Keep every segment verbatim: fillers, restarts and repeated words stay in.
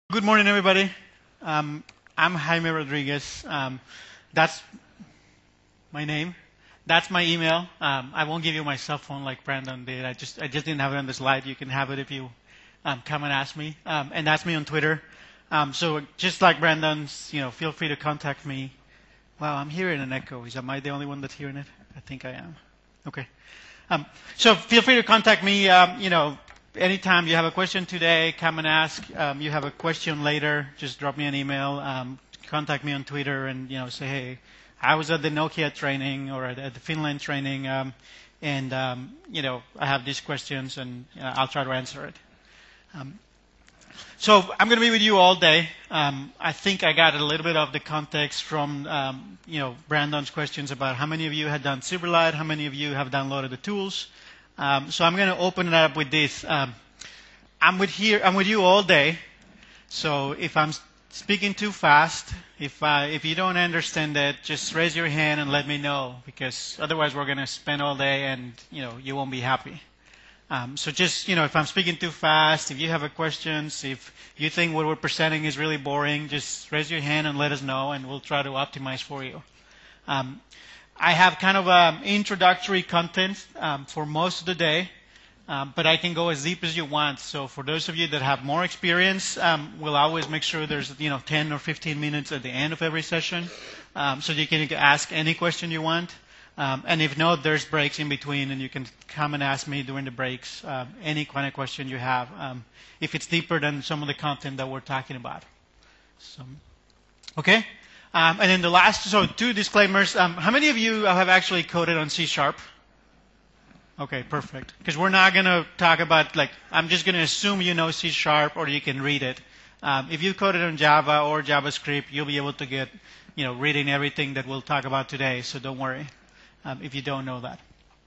Good morning, everybody. Um, I'm Jaime Rodriguez. Um, that's my name. That's my email. Um, I won't give you my cell phone like Brandon did. I just I just didn't have it on the slide. You can have it if you um, come and ask me. Um, and that's me on Twitter. Um, so just like Brandon's, you know, feel free to contact me. Wow, I'm hearing an echo. Is am I the only one that's hearing it? I think I am. Okay. Um, so feel free to contact me. Um, you know. Anytime you have a question today, come and ask. Um, you have a question later, just drop me an email. Um, contact me on Twitter and you know say, hey, I was at the Nokia training or at, at the Finland training, um, and um, you know I have these questions and uh, I'll try to answer it. Um, so I'm going to be with you all day. Um, I think I got a little bit of the context from um, you know Brandon's questions about how many of you had done Silverlight, how many of you have downloaded the tools. Um, so I'm going to open it up with this. Um, I'm with here. I'm with you all day. So if I'm speaking too fast, if uh, if you don't understand it, just raise your hand and let me know, because otherwise we're going to spend all day and you know you won't be happy. Um, so just you know if I'm speaking too fast, if you have a questions, if you think what we're presenting is really boring, just raise your hand and let us know, and we'll try to optimize for you. Um, I have kind of um, introductory content um, for most of the day, um, but I can go as deep as you want. So for those of you that have more experience, um, we'll always make sure there's you know ten or fifteen minutes at the end of every session, um, so you can ask any question you want. Um, and if not, there's breaks in between, and you can come and ask me during the breaks um, any kind of question you have, um, if it's deeper than some of the content that we're talking about. So, okay. Um, and then the last, so two disclaimers. Um, how many of you have actually coded on C Sharp? Okay, perfect. Because we're not going to talk about, like, I'm just going to assume you know C Sharp or you can read it. Um, if you coded on Java or JavaScript, you'll be able to get, you know, reading everything that we'll talk about today. So don't worry um, if you don't know that.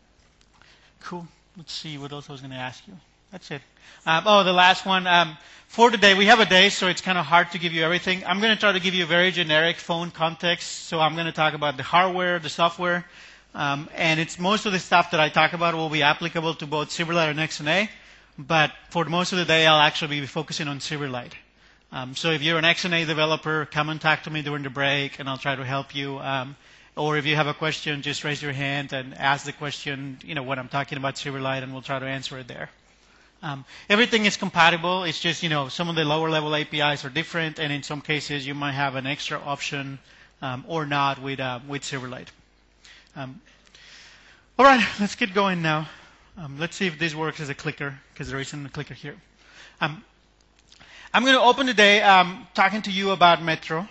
Cool. Let's see what else I was going to ask you. That's it. Um, oh, the last one. Um, for today, we have a day, so it's kind of hard to give you everything. I'm going to try to give you a very generic phone context. So I'm going to talk about the hardware, the software, um, and it's most of the stuff that I talk about will be applicable to both Silverlight and X N A. But for most of the day, I'll actually be focusing on Silverlight. Um, so if you're an X N A developer, come and talk to me during the break, and I'll try to help you. Um, or if you have a question, just raise your hand and ask the question. You know when I'm talking about Silverlight, and we'll try to answer it there. Um, everything is compatible. It's just, you know, some of the lower level A P Is are different, and in some cases you might have an extra option um, or not with uh, with Silverlight. Um, all right, let's get going now. Um, let's see if this works as a clicker, because there isn't a clicker here. Um, I'm going to open today um, talking to you about Metro.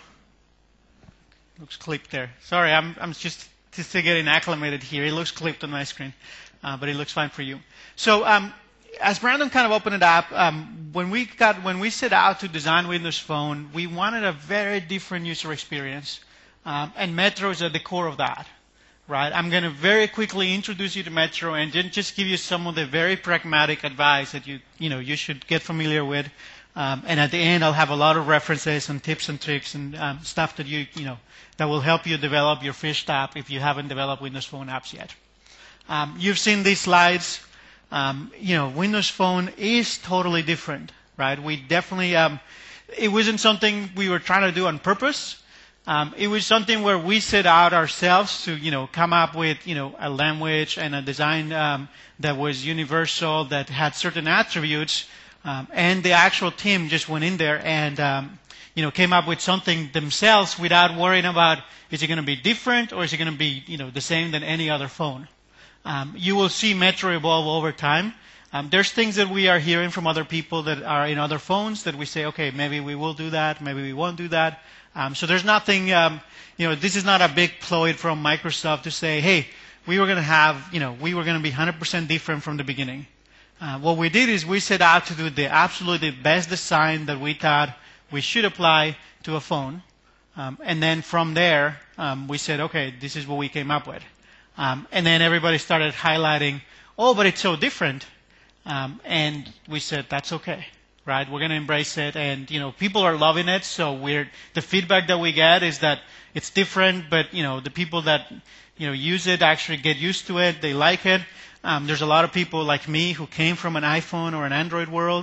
Looks clipped there. Sorry, I'm I'm just just getting acclimated here. It looks clipped on my screen, uh, but it looks fine for you. So. Um, As Brandon kind of opened it up, um, when we got when we set out to design Windows Phone, we wanted a very different user experience, um, and Metro is at the core of that, right? I'm going to very quickly introduce you to Metro and then just give you some of the very pragmatic advice that you you know you should get familiar with, um, and at the end I'll have a lot of references and tips and tricks and um, stuff that you you know that will help you develop your Fish app if you haven't developed Windows Phone apps yet. Um, you've seen these slides. Um, you know, Windows Phone is totally different, right? We definitely, um, it wasn't something we were trying to do on purpose. Um, it was something where we set out ourselves to, you know, come up with, you know, a language and a design um, that was universal, that had certain attributes, um, and the actual team just went in there and, um, you know, came up with something themselves without worrying about, is it going to be different or is it going to be, you know, the same than any other phone? Um, you will see Metro evolve over time. Um, there's things that we are hearing from other people that are in other phones that we say, okay, maybe we will do that, maybe we won't do that. Um, so there's nothing, um, you know, this is not a big ploy from Microsoft to say, hey, we were going to have, you know, we were going to be one hundred percent different from the beginning. Uh, what we did is we set out to do the absolutely best design that we thought we should apply to a phone. Um, and then from there, um, we said, okay, this is what we came up with. Um, and then everybody started highlighting, oh, but it's so different. Um, and we said, that's okay, right? We're going to embrace it. And, you know, people are loving it. So we're, the feedback that we get is that it's different, but, you know, the people that, you know, use it actually get used to it. They like it. Um, there's a lot of people like me who came from an iPhone or an Android world.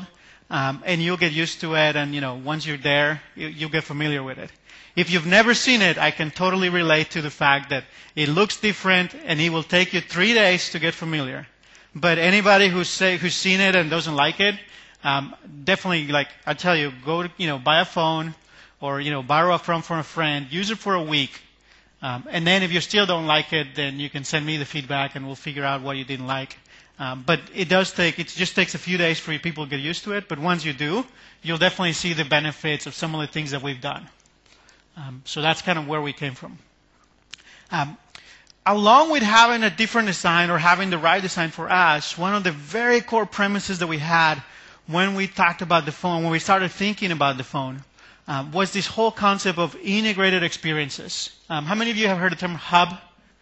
um, and you'll get used to it. And you know, once you're there, you, you'll get familiar with it. If you've never seen it, I can totally relate to the fact that it looks different, and it will take you three days to get familiar. But anybody who's say, who's seen it and doesn't like it, um, definitely, like I tell you, go to, you know, buy a phone, or you know, borrow a phone from a friend, use it for a week. Um, and then if you still don't like it, then you can send me the feedback and we'll figure out what you didn't like. Um, but it does take, it just takes a few days for you people to get used to it. But once you do, you'll definitely see the benefits of some of the things that we've done. Um, so that's kind of where we came from. Um, along with having a different design or having the right design for us, one of the very core premises that we had when we talked about the phone, when we started thinking about the phone, Um, was this whole concept of integrated experiences. Um, how many of you have heard the term hub?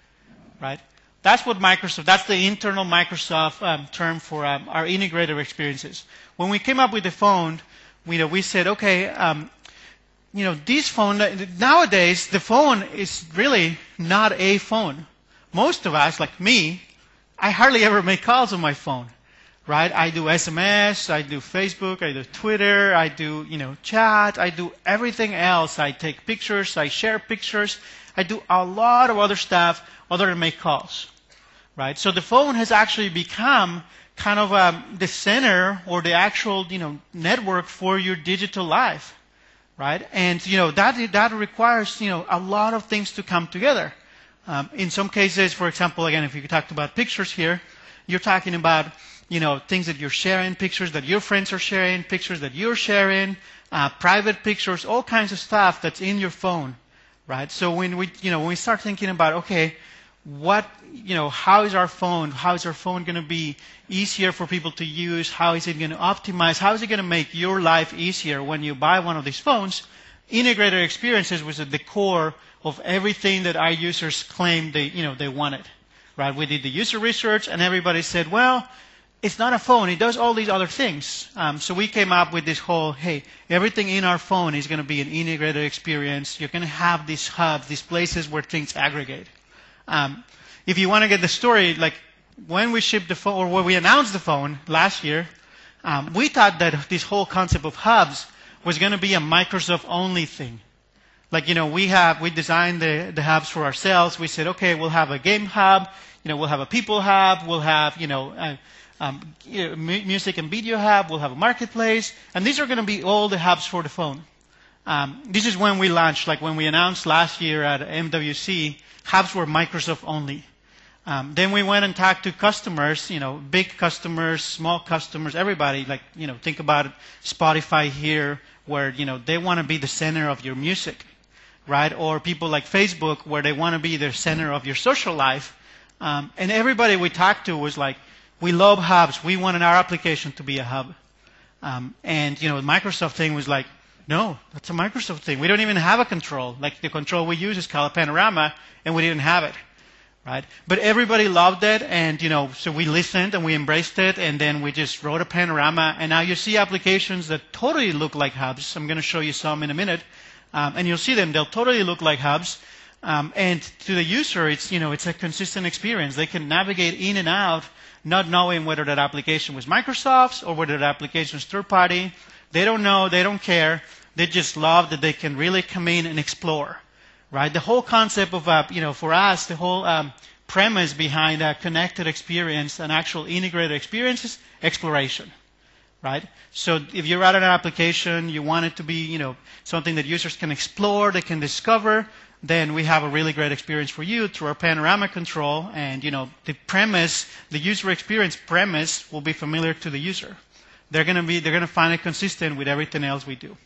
Right? That's what Microsoft, that's the internal Microsoft um, term for um, our integrated experiences. When we came up with the phone, we, you know, we said, okay, um, you know, this phone, nowadays, the phone is really not a phone. Most of us, like me, I hardly ever make calls on my phone. Right? I do S M S, I do Facebook, I do Twitter, I do, you know, chat, I do everything else. I take pictures, I share pictures, I do a lot of other stuff other than make calls. Right? So the phone has actually become kind of um, the center or the actual, you know, network for your digital life. Right? And, you know, that, that requires, you know, a lot of things to come together. Um, in some cases, for example, again, if you talked about pictures here, you're talking about you know, things that you're sharing, pictures that your friends are sharing, pictures that you're sharing, uh, private pictures, all kinds of stuff that's in your phone, right? So when we, you know, when we start thinking about, okay, what, you know, how is our phone, how is our phone going to be easier for people to use? How is it going to optimize? How is it going to make your life easier when you buy one of these phones? Integrated experiences was at the core of everything that our users claimed they, you know, they wanted, right? We did the user research, and everybody said, well, it's not a phone. It does all these other things. Um, so we came up with this whole, hey, everything in our phone is going to be an integrated experience. You're going to have these hubs, these places where things aggregate. Um, if you want to get the story, like when we shipped the phone, or when we announced the phone last year, um, we thought that this whole concept of hubs was going to be a Microsoft-only thing. Like, you know, we have, we designed the, the hubs for ourselves. We said, okay, we'll have a game hub. You know, we'll have a people hub. We'll have, you know, uh, Um, you know, music and video hub, we'll have a marketplace, and these are going to be all the hubs for the phone. Um, this is when we launched, like when we announced last year at M W C, hubs were Microsoft only. Um, then we went and talked to customers, you know, big customers, small customers, everybody. Like, you know, think about Spotify here, where, you know, they want to be the center of your music, right? Or people like Facebook, where they want to be the center of your social life. Um, and everybody we talked to was like, we love hubs. We wanted our application to be a hub. Um, and, you know, the Microsoft thing was like, no, that's a Microsoft thing. We don't even have a control. Like, the control we use is called a Panorama, and we didn't have it, right? But everybody loved it, and, you know, so we listened, and we embraced it, and then we just wrote a Panorama, and now you see applications that totally look like hubs. I'm going to show you some in a minute, um, and you'll see them. They'll totally look like hubs. Um, and to the user, it's, you know, it's a consistent experience. They can navigate in and out, not knowing whether that application was Microsoft's or whether that application was third-party. They don't know. They don't care. They just love that they can really come in and explore, right? The whole concept of, uh, you know, for us, the whole um, premise behind a connected experience, an actual integrated experience, is exploration, right? So if you're at an application, you want it to be, you know, something that users can explore, they can discover, then we have a really great experience for you through our Panorama control. And, you know, the premise, the user experience premise will be familiar to the user. They're going to be, they're going to find it consistent with everything else we do.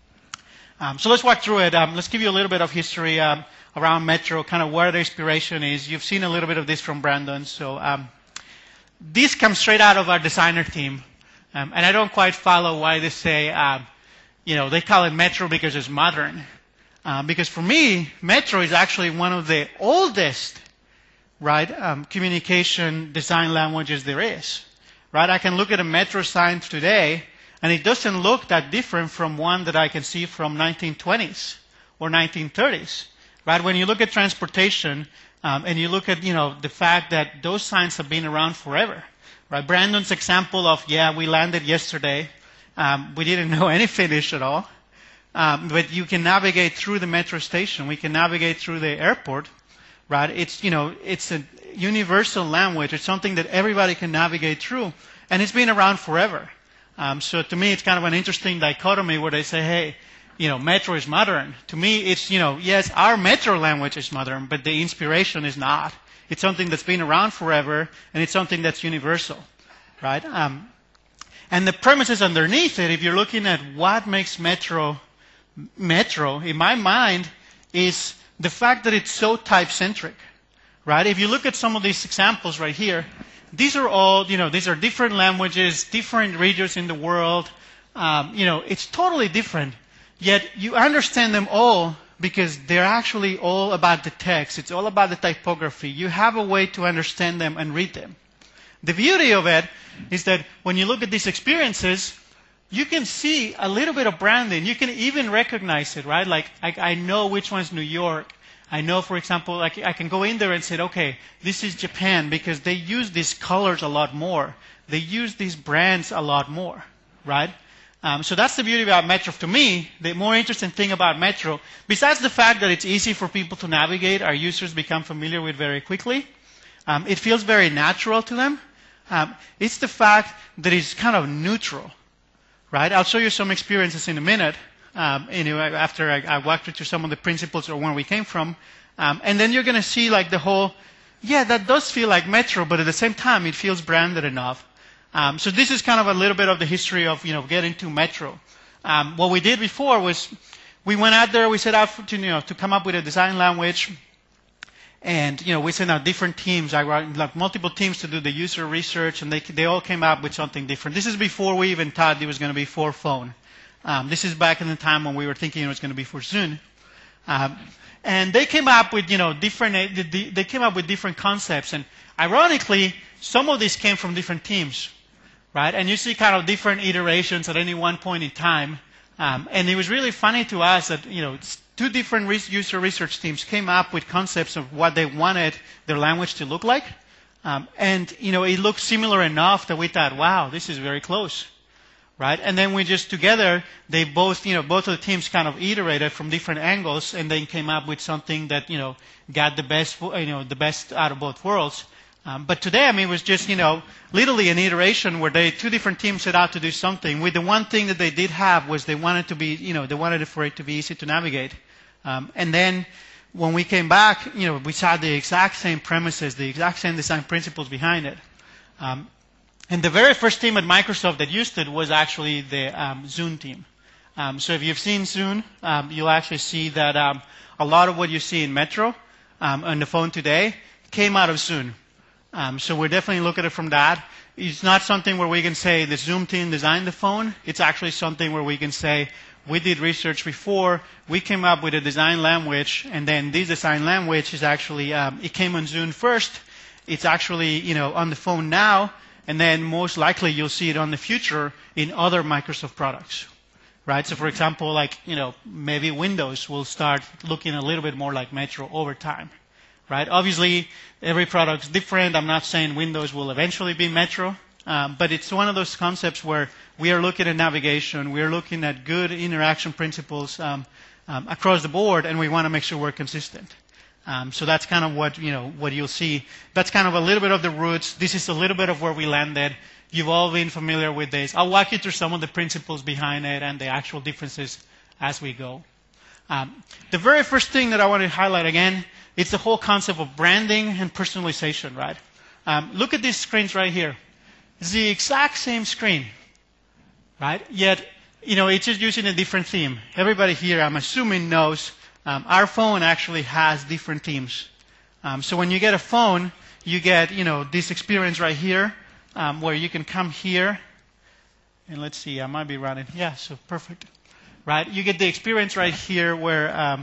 Um, so let's walk through it. Um, let's give you a little bit of history um, around Metro, kind of where the inspiration is. You've seen a little bit of this from Brandon. So um, this comes straight out of our designer team. Um, and I don't quite follow why they say, um, you know, they call it Metro because it's modern. Uh, because for me, Metro is actually one of the oldest, right, um, communication design languages there is, right? I can look at a Metro sign today, and it doesn't look that different from one that I can see from nineteen twenties or nineteen thirties, right? When you look at transportation, um, and you look at, you know, the fact that those signs have been around forever, right? Brandon's example of, yeah, we landed yesterday. Um, we didn't know any Finnish at all. Um, but you can navigate through the metro station. We can navigate through the airport, right? It's, you know, it's a universal language. It's something that everybody can navigate through. And it's been around forever. Um, so to me, it's kind of an interesting dichotomy where they say, hey, you know, metro is modern. To me, it's, you know, yes, our metro language is modern, but the inspiration is not. It's something that's been around forever, and it's something that's universal, right? Um, and the premises underneath it, if you're looking at what makes metro metro, in my mind, is the fact that it's so type-centric, right? If you look at some of these examples right here, these are all, you know, these are different languages, different regions in the world. Um, you know, it's totally different. Yet you understand them all because they're actually all about the text. It's all about the typography. You have a way to understand them and read them. The beauty of it is that when you look at these experiences, you can see a little bit of branding. You can even recognize it, right? Like, I, I know which one's New York. I know, for example, like I can go in there and say, okay, this is Japan because they use these colors a lot more. They use these brands a lot more, right? Um, so that's the beauty about Metro. To me, the more interesting thing about Metro, besides the fact that it's easy for people to navigate, our users become familiar with very quickly, um, it feels very natural to them. Um, it's the fact that it's kind of neutral, right? I'll show you some experiences in a minute, um, anyway, after I, I walked you through some of the principles or where we came from. Um, and then you're going to see like the whole, yeah, that does feel like Metro, but at the same time, it feels branded enough. Um, so this is kind of a little bit of the history of, you know, getting to Metro. Um, what we did before was we went out there, we set out to, you know, to come up with a design language. And, you know, we sent out different teams, like multiple teams to do the user research, and they, they all came up with something different. This is before we even thought it was going to be for phone. Um, this is back in the time when we were thinking it was going to be for Zune. Um, and they came up with, you know, different, they came up with different concepts. And ironically, some of these came from different teams, right? And you see kind of different iterations at any one point in time. Um, and it was really funny to us that, you know, two different re- user research teams came up with concepts of what they wanted their language to look like. Um, and, you know, it looked similar enough that we thought, wow, this is very close, right? And then we just together, they both, you know, both of the teams kind of iterated from different angles and then came up with something that, you know, got the best, you know, the best out of both worlds. Um, but today, I mean, it was just, you know, literally an iteration where they, two different teams set out to do something. With the one thing that they did have was they wanted to be, you know, they wanted it for it to be easy to navigate. Um, and then when we came back, you know, we saw the exact same premises, the exact same design principles behind it. Um, and the very first team at Microsoft that used it was actually the um, Zune team. Um, so if you've seen Zune, um, you'll actually see that um, a lot of what you see in Metro um, on the phone today came out of Zune. Um, so we're definitely looking at it from that. It's not something where we can say the Zoom team designed the phone. It's actually something where we can say we did research before, we came up with a design language, and then this design language is actually, um, it came on Zune first. It's actually, you know, on the phone now, and then most likely you'll see it on the future in other Microsoft products, right? So for example, like, you know, maybe Windows will start looking a little bit more like Metro over time. Right? Obviously, every product's different. I'm not saying Windows will eventually be Metro, um, but it's one of those concepts where we are looking at navigation, we are looking at good interaction principles um, um, across the board, and we want to make sure we're consistent. Um, so that's kind of what you know what you'll see. That's kind of a little bit of the roots. This is a little bit of where we landed. You've all been familiar with this. I'll walk you through some of the principles behind it and the actual differences as we go. Um, the very first thing that I want to highlight again, it's the whole concept of branding and personalization, right? Um, look at these screens right here. It's the exact same screen, right? Yet, you know, it's just using a different theme. Everybody here, I'm assuming, knows um, our phone actually has different themes. Um, so when you get a phone, you get, you know, this experience right here um, where you can come here. And let's see, I might be running. Yeah, so perfect. Right? You get the experience right here where, um,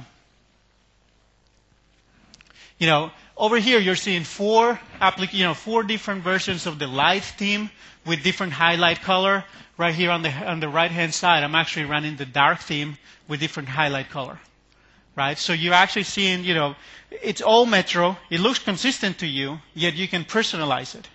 you know, over here you're seeing four, applic- you know, four different versions of the light theme with different highlight color. Right here on the on the right-hand side, I'm actually running the dark theme with different highlight color. Right? So you're actually seeing, you know, it's all Metro. It looks consistent to you, yet you can personalize it.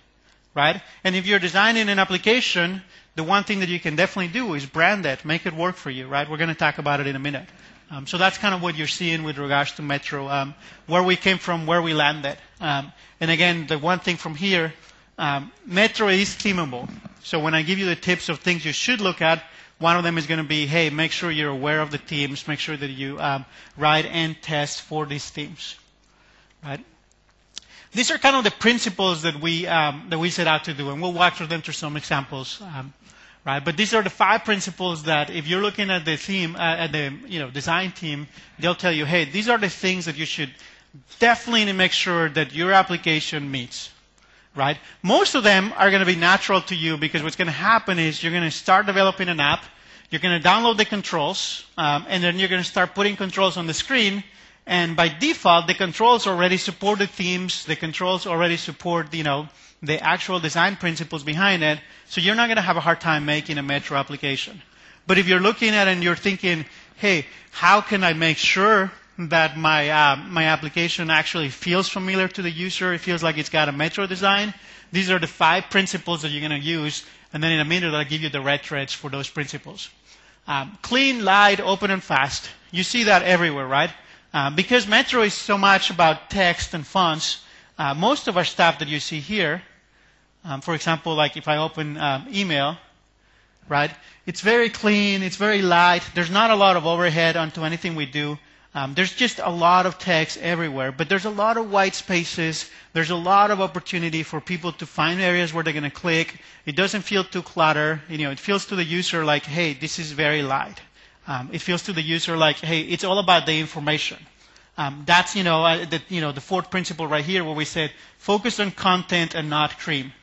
right? And if you're designing an application, the one thing that you can definitely do is brand it, make it work for you, right? We're going to talk about it in a minute. Um, so that's kind of what you're seeing with regards to Metro, um, where we came from, where we landed. Um, and again, the one thing from here, um, Metro is themable. So when I give you the tips of things you should look at, one of them is going to be, hey, make sure you're aware of the themes, make sure that you um, write and test for these themes, right? These are kind of the principles that we um, that we set out to do, and we'll walk through them through some examples. Um, Right, but these are the five principles that if you're looking at the theme, uh, at the you know design team, they'll tell you, hey, these are the things that you should definitely make sure that your application meets. Right? Most of them are going to be natural to you because what's going to happen is you're going to start developing an app, you're going to download the controls, um, and then you're going to start putting controls on the screen. And by default, the controls already support the themes. The controls already support, you know, the actual design principles behind it. So you're not going to have a hard time making a Metro application. But if you're looking at it and you're thinking, hey, how can I make sure that my uh, my application actually feels familiar to the user, it feels like it's got a Metro design, these are the five principles that you're going to use. And then in a minute, I'll give you the red threads for those principles. Um, clean, light, open, and fast. You see that everywhere, right? Uh, because Metro is so much about text and fonts, uh, most of our stuff that you see here, um, for example, like if I open um, email, right, it's very clean, it's very light, there's not a lot of overhead onto anything we do. Um, there's just a lot of text everywhere, but there's a lot of white spaces, there's a lot of opportunity for people to find areas where they're going to click. It doesn't feel too cluttered. You know, it feels to the user like, hey, this is very light. Um, it feels to the user like, hey, it's all about the information. Um, that's, you know, uh, the, you know, the fourth principle right here where we said focus on content and not cream.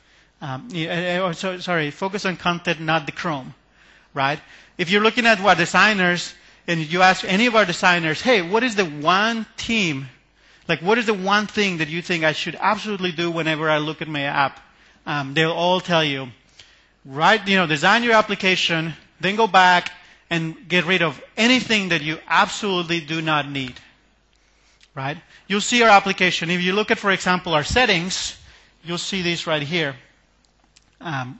Um, uh, uh, so, sorry, focus on content, not the Chrome, right? If you're looking at what designers, and you ask any of our designers, hey, what is the one theme, like what is the one thing that you think I should absolutely do whenever I look at my app? Um, they'll all tell you, right, you know, design your application, then go back and get rid of anything that you absolutely do not need, right? You'll see our application. If you look at, for example, our settings, you'll see this right here. Um,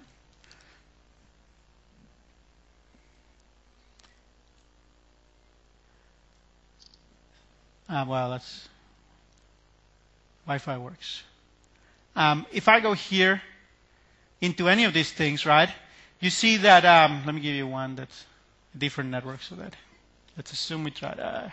uh, well, that's Wi-Fi works. Um, if I go here into any of these things, right, you see that, um, let me give you one that's a different network so that, let's assume we try to,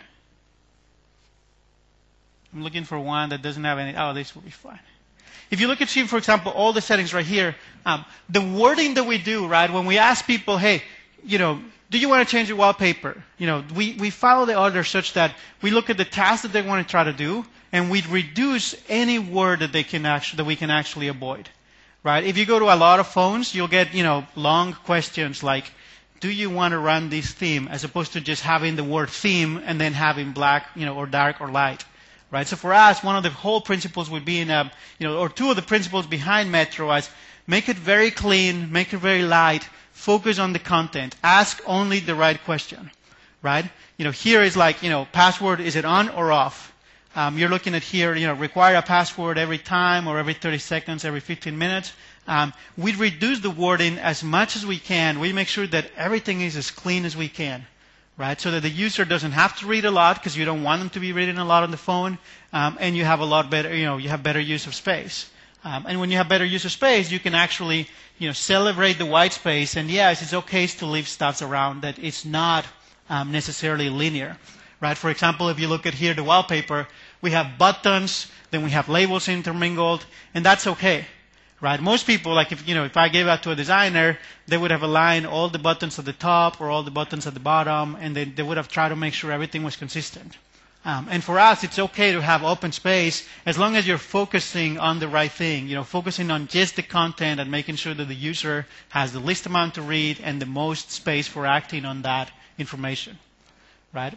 I'm looking for one that doesn't have any, oh, this will be fine. If you look at, for example, all the settings right here, um, the wording that we do, right, when we ask people, hey, you know, do you want to change your wallpaper? You know, we, we follow the order such that we look at the task that they want to try to do, and we reduce any word that they can actually, that we can actually avoid, right? If you go to a lot of phones, you'll get, you know, long questions like, do you want to run this theme, as opposed to just having the word theme and then having black, you know, or dark or light. Right? So for us, one of the whole principles would be in a, you know, or two of the principles behind Metro is make it very clean, make it very light, focus on the content, ask only the right question, right? You know, here is like, you know, password, is it on or off? Um, you're looking at here, you know, require a password every time or every thirty seconds, every fifteen minutes. Um, we reduce the wording as much as we can. We make sure that everything is as clean as we can. Right, so that the user doesn't have to read a lot because you don't want them to be reading a lot on the phone, um, and you have a lot better, you know, you have better use of space. Um, and when you have better use of space, you can actually, you know, celebrate the white space. And yes, it's okay to leave stuff around that it's not um, necessarily linear. Right? For example, if you look at here the wallpaper, we have buttons, then we have labels intermingled, and that's okay. Right? Most people, like if you know, if I gave that to a designer, they would have aligned all the buttons at the top or all the buttons at the bottom, and they, they would have tried to make sure everything was consistent. Um, and for us, it's okay to have open space as long as you're focusing on the right thing. You know, focusing on just the content and making sure that the user has the least amount to read and the most space for acting on that information. Right?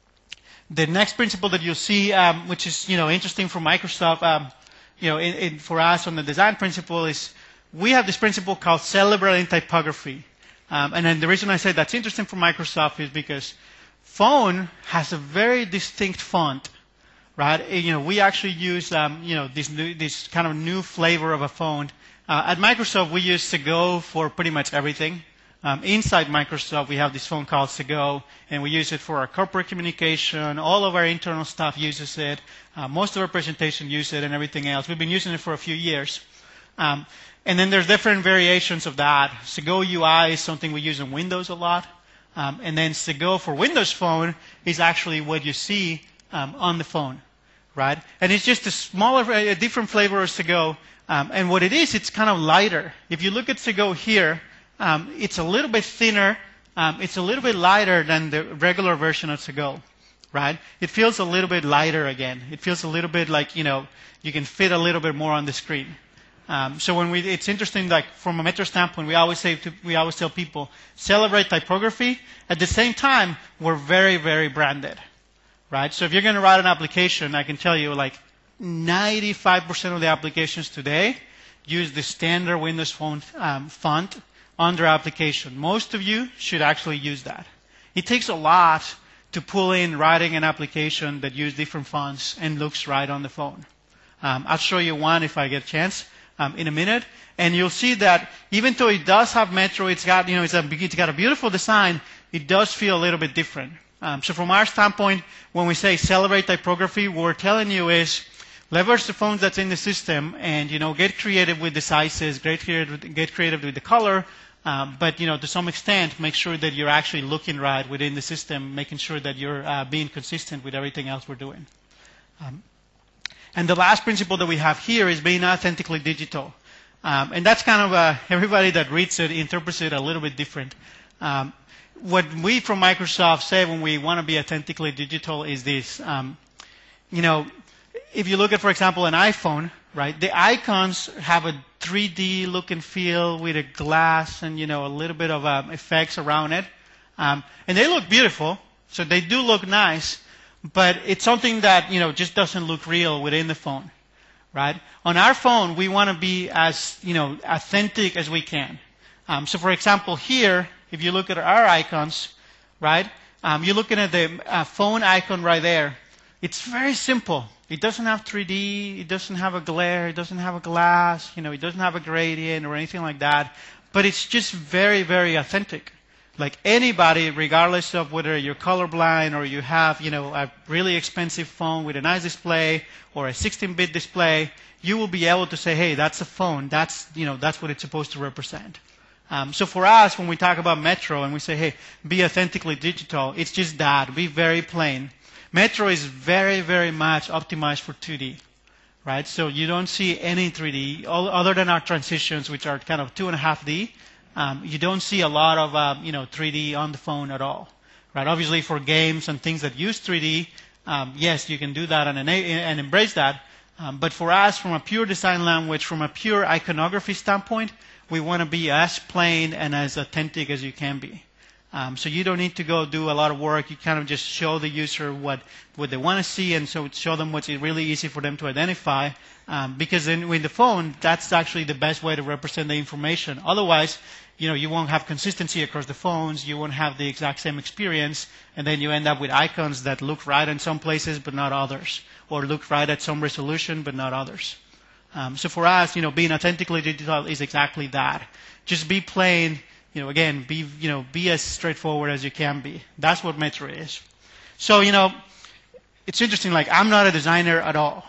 The next principle that you'll see, um, which is you know interesting for Microsoft. Um, You know, in, in, for us on the design principle is we have this principle called celebrating typography. Um, and then the reason I say that's interesting for Microsoft is because phone has a very distinct font, right? You know, we actually use, um, you know, this new, this kind of new flavor of a font Uh, at Microsoft, we use Sego for pretty much everything. Um, inside Microsoft, we have this phone called Sego, and we use it for our corporate communication. All of our internal staff uses it. Uh, most of our presentation use it and everything else. We've been using it for a few years. Um, and then there's different variations of that. Sego U I is something we use in Windows a lot. Um, and then Sego for Windows Phone is actually what you see um, on the phone, right? And it's just a smaller, a different flavor of Sego. Um, and what it is, it's kind of lighter. If you look at Sego here, um, it's a little bit thinner. Um, it's a little bit lighter than the regular version of Sego, right? It feels a little bit lighter again. It feels a little bit like, you know, you can fit a little bit more on the screen. Um, so when we, it's interesting, like from a Metro standpoint, we always say, to, we always tell people, celebrate typography. At the same time, we're very, very branded, right? So if you're going to write an application, I can tell you, like, ninety-five percent of the applications today use the standard Windows Phone um, font on their application. Most of you should actually use that. It takes a lot to pull in writing an application that uses different fonts and looks right on the phone. Um, I'll show you one if I get a chance um, in a minute, and you'll see that even though it does have Metro, it's got you know it's, a, it's got a beautiful design. It does feel a little bit different. Um, so from our standpoint, when we say celebrate typography, what we're telling you is leverage the phones that's in the system, and you know, get creative with the sizes, get creative, with, get creative with the color. Um, but you know, to some extent, make sure that you're actually looking right within the system, making sure that you're uh, being consistent with everything else we're doing. Um, and the last principle that we have here is being authentically digital, um, and that's kind of uh, everybody that reads it interprets it a little bit different. Um, what we from Microsoft say when we want to be authentically digital is this: um, you know. If you look at, for example, an iPhone, right, the icons have a three D look and feel with a glass and, you know, a little bit of um, effects around it. Um, and they look beautiful, so they do look nice, but it's something that, you know, just doesn't look real within the phone, right? On our phone, we want to be as, you know, authentic as we can. Um, so, for example, here, if you look at our icons, right, um, you're looking at the uh, phone icon right there. It's very simple. It doesn't have three D. It doesn't have a glare. It doesn't have a glass. You know, it doesn't have a gradient or anything like that. But it's just very, very authentic. Like anybody, regardless of whether you're colorblind or you have, you know, a really expensive phone with a nice display or a sixteen-bit display, you will be able to say, hey, that's a phone. That's, you know, that's what it's supposed to represent. Um, so for us, when we talk about Metro and we say, hey, be authentically digital, it's just that. Be very plain. Metro is very, very much optimized for two D, right? So you don't see any three D, all, other than our transitions, which are kind of two and a half D. Um, you don't see a lot of, uh, you know, three D on the phone at all, right? Obviously, for games and things that use three D, um, yes, you can do that and, and embrace that. Um, but for us, from a pure design language, from a pure iconography standpoint, we want to be as plain and as authentic as you can be. Um, so you don't need to go do a lot of work. You kind of just show the user what, what they want to see, and so show them what's really easy for them to identify. Um, because in, with the phone, that's actually the best way to represent the information. Otherwise, you know, you won't have consistency across the phones. You won't have the exact same experience, and then you end up with icons that look right in some places but not others, or look right at some resolution but not others. Um, so for us, you know, being authentically digital is exactly that. Just be plain. You know, again, be you know, be as straightforward as you can be. That's what Metro is. So, you know, it's interesting. Like, I'm not a designer at all,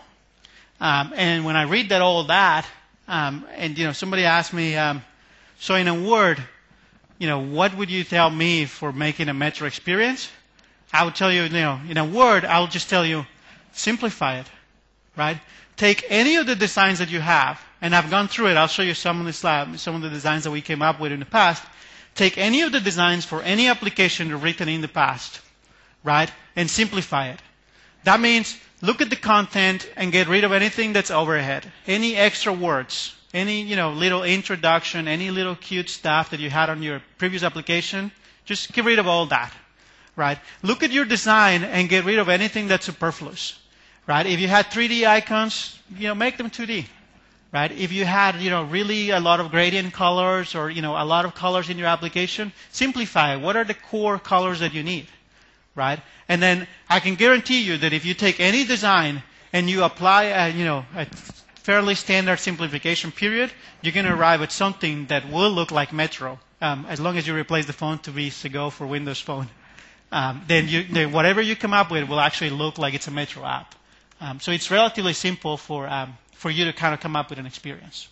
um, and when I read that all that, um, and you know, somebody asked me, um, so in a word, you know, what would you tell me for making a Metro experience? I would tell you, you know, in a word, I will just tell you, simplify it, right? Take any of the designs that you have, and I've gone through it. I'll show you some of the slides, some of the designs that we came up with in the past. Take any of the designs for any application written in the past, right, and simplify it. That means look at the content and get rid of anything that's overhead, any extra words, any you know little introduction, any little cute stuff that you had on your previous application. Just get rid of all that, right? Look at your design and get rid of anything that's superfluous. Right? If you had three D icons, you know, make them two D. Right? If you had, you know, really a lot of gradient colors or, you know, a lot of colors in your application, simplify it. What are the core colors that you need? Right? And then I can guarantee you that if you take any design and you apply, a, you know, a fairly standard simplification period, you're going to arrive at something that will look like Metro, um, as long as you replace the phone to be Sego for Windows Phone. Um, then, you, then whatever you come up with will actually look like it's a Metro app. Um, so it's relatively simple for um, for you to kind of come up with an experience.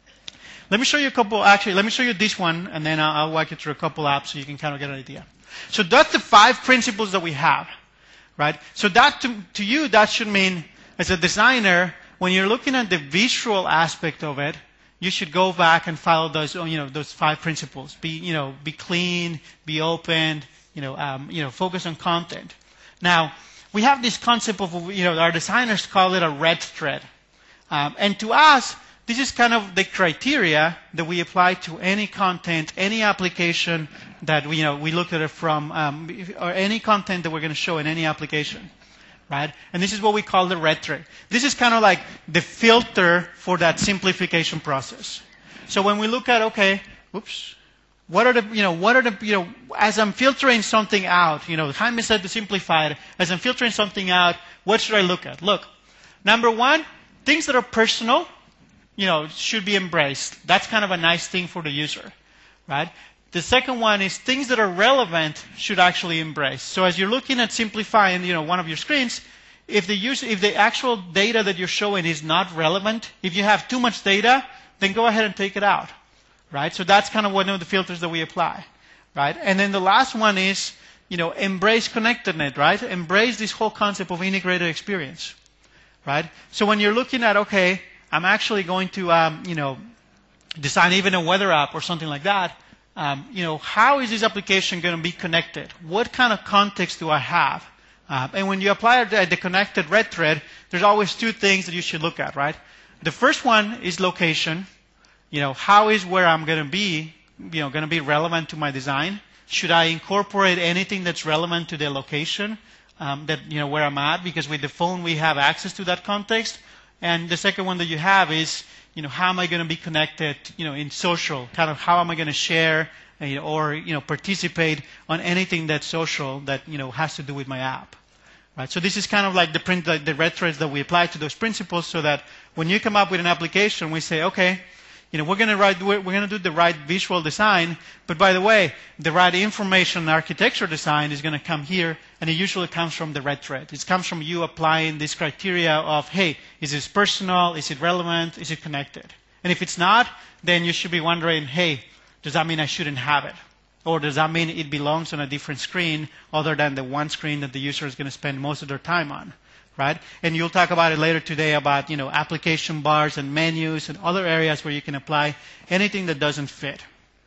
Let me show you a couple. Actually, let me show you this one, and then I'll, I'll walk you through a couple apps so you can kind of get an idea. So that's the five principles that we have, right? So that to, to you, that should mean, as a designer, when you're looking at the visual aspect of it, you should go back and follow those, you know, those five principles. Be, you know, be clean, be open, you know, um, you know, focus on content. Now, we have this concept of, you know, our designers call it a red thread, um, and to us, this is kind of the criteria that we apply to any content, any application that we, you know, we look at it from, um, or any content that we're going to show in any application, right? And this is what we call the red thread. This is kind of like the filter for that simplification process. So when we look at, okay, oops, what are the, you know, what are the, you know, as I'm filtering something out, you know, Jaime said to simplify it, as I'm filtering something out, what should I look at? Look, number one, things that are personal, you know, should be embraced. That's kind of a nice thing for the user, right? The second one is things that are relevant should actually embrace. So as you're looking at simplifying, you know, one of your screens, if the user, if the actual data that you're showing is not relevant, if you have too much data, then go ahead and take it out, right? So that's kind of one of the filters that we apply, right? And then the last one is, you know, embrace connectedness, right? Embrace this whole concept of integrated experience, right? So when you're looking at, okay, I'm actually going to, um, you know, design even a weather app or something like that. Um, you know, how is this application going to be connected? What kind of context do I have? Uh, and when you apply the, the connected red thread, there's always two things that you should look at, right? The first one is location. You know, how is where I'm going to be, you know, going to be relevant to my design? Should I incorporate anything that's relevant to the location um, that, you know, where I'm at? Because with the phone, we have access to that context. And the second one that you have is, you know, how am I going to be connected, you know, in social? Kind of how am I going to share uh, or, you know, participate on anything that's social that, you know, has to do with my app, right? So this is kind of like the print, like the red threads that we apply to those principles, so that when you come up with an application, we say, okay, you know, we're going to write, we're going to do the right visual design, but by the way, the right information architecture design is going to come here, and it usually comes from the red thread. It comes from you applying this criteria of, hey, is this personal? Is it relevant? Is it connected? And if it's not, then you should be wondering, hey, does that mean I shouldn't have it? Or does that mean it belongs on a different screen other than the one screen that the user is going to spend most of their time on? Right? And you'll talk about it later today about, you know, application bars and menus and other areas where you can apply anything that doesn't fit.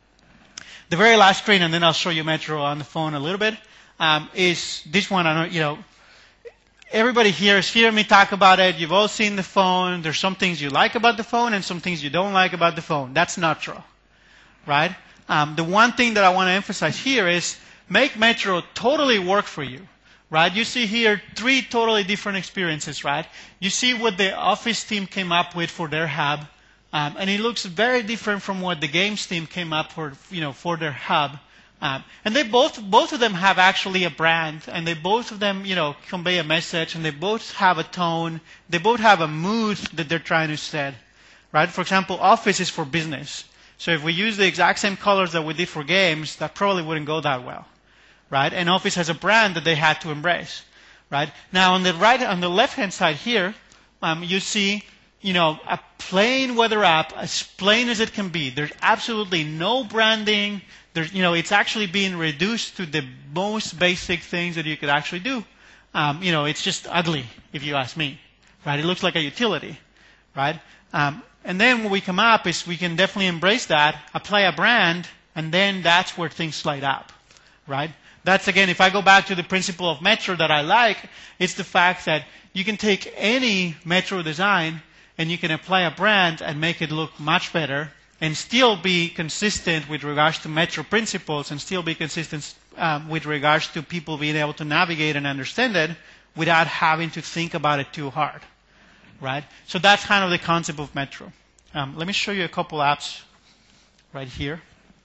The very last screen, and then I'll show you Metro on the phone a little bit, um, is this one. I don't, you know, everybody here is hearing me talk about it. You've all seen the phone. There's some things you like about the phone and some things you don't like about the phone. That's not true, right? Um, the one thing that I want to emphasize here is make Metro totally work for you. Right? You see here three totally different experiences, right? You see what the Office team came up with for their hub, um, and it looks very different from what the Games team came up for, you know, for their hub. Um, and they both, both of them have actually a brand, and they both of them, you know, convey a message, and they both have a tone. They both have a mood that they're trying to set, right? For example, Office is for business. So if we use the exact same colors that we did for Games, that probably wouldn't go that well. Right? And Office has a brand that they had to embrace, right? Now, on the right, on the left-hand side here, um, you see, you know, a plain weather app, as plain as it can be. There's absolutely no branding. There's, you know, it's actually being reduced to the most basic things that you could actually do. Um, you know, it's just ugly, if you ask me, right? It looks like a utility, right? Um, and then what we come up is we can definitely embrace that, apply a brand, and then that's where things slide up, right? That's, again, if I go back to the principle of Metro that I like, it's the fact that you can take any Metro design and you can apply a brand and make it look much better and still be consistent with regards to Metro principles and still be consistent um, with regards to people being able to navigate and understand it without having to think about it too hard, right? So that's kind of the concept of Metro. Um, let me show you a couple apps right here.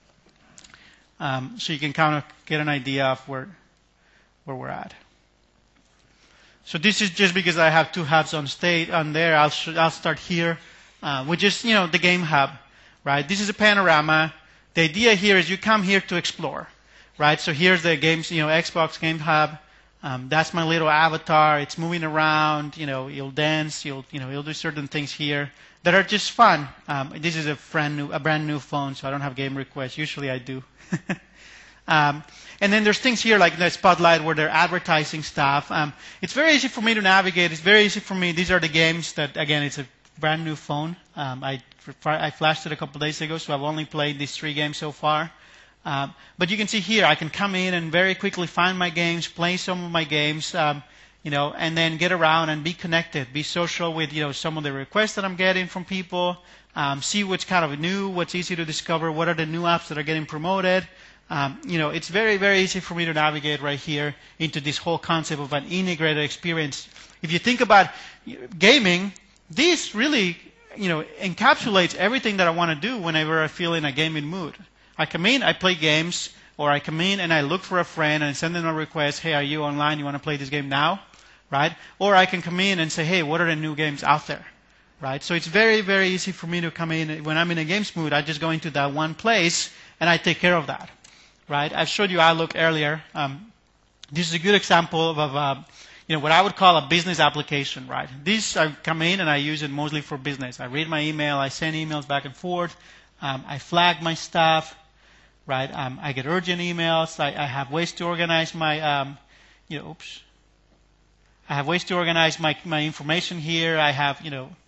Um, so you can kind of get an idea of where where we're at. So this is just because I have two hubs on state on there. I'll sh- I'll start here. uh, which is, you know, the game hub, right? This is a panorama. The idea here is you come here to explore, right? So here's the games, you know, Xbox Game Hub. Um, that's my little avatar. It's moving around. You know, you'll dance. You'll, you know, you'll do certain things here that are just fun. Um, this is a brand new, a brand new phone, so I don't have game requests. Usually I do. um, and then there's things here like the Spotlight where they're advertising stuff. Um, it's very easy for me to navigate. It's very easy for me. These are the games that, again, it's a brand new phone. Um, I, I flashed it a couple days ago, so I've only played these three games so far. Um, but you can see here, I can come in and very quickly find my games, play some of my games, um, you know, and then get around and be connected, be social with, you know, some of the requests that I'm getting from people, um, see what's kind of new, what's easy to discover, what are the new apps that are getting promoted. Um, you know, it's very, very easy for me to navigate right here into this whole concept of an integrated experience. If you think about gaming, this really, you know, encapsulates everything that I want to do whenever I feel in a gaming mood. I come in, I play games, or I come in and I look for a friend and send them a request, hey, are you online? You want to play this game now? Right? Or I can come in and say, hey, what are the new games out there? Right? So it's very, very easy for me to come in. When I'm in a games mood, I just go into that one place and I take care of that. Right? I showed you Outlook earlier. Um, this is a good example of, of uh, you know, what I would call a business application. Right? This, I come in and I use it mostly for business. I read my email, I send emails back and forth, um, I flag my stuff. Right, um, I get urgent emails. I, I have ways to organize my, um, you know, oops. I have ways to organize my my information here. I have, you know,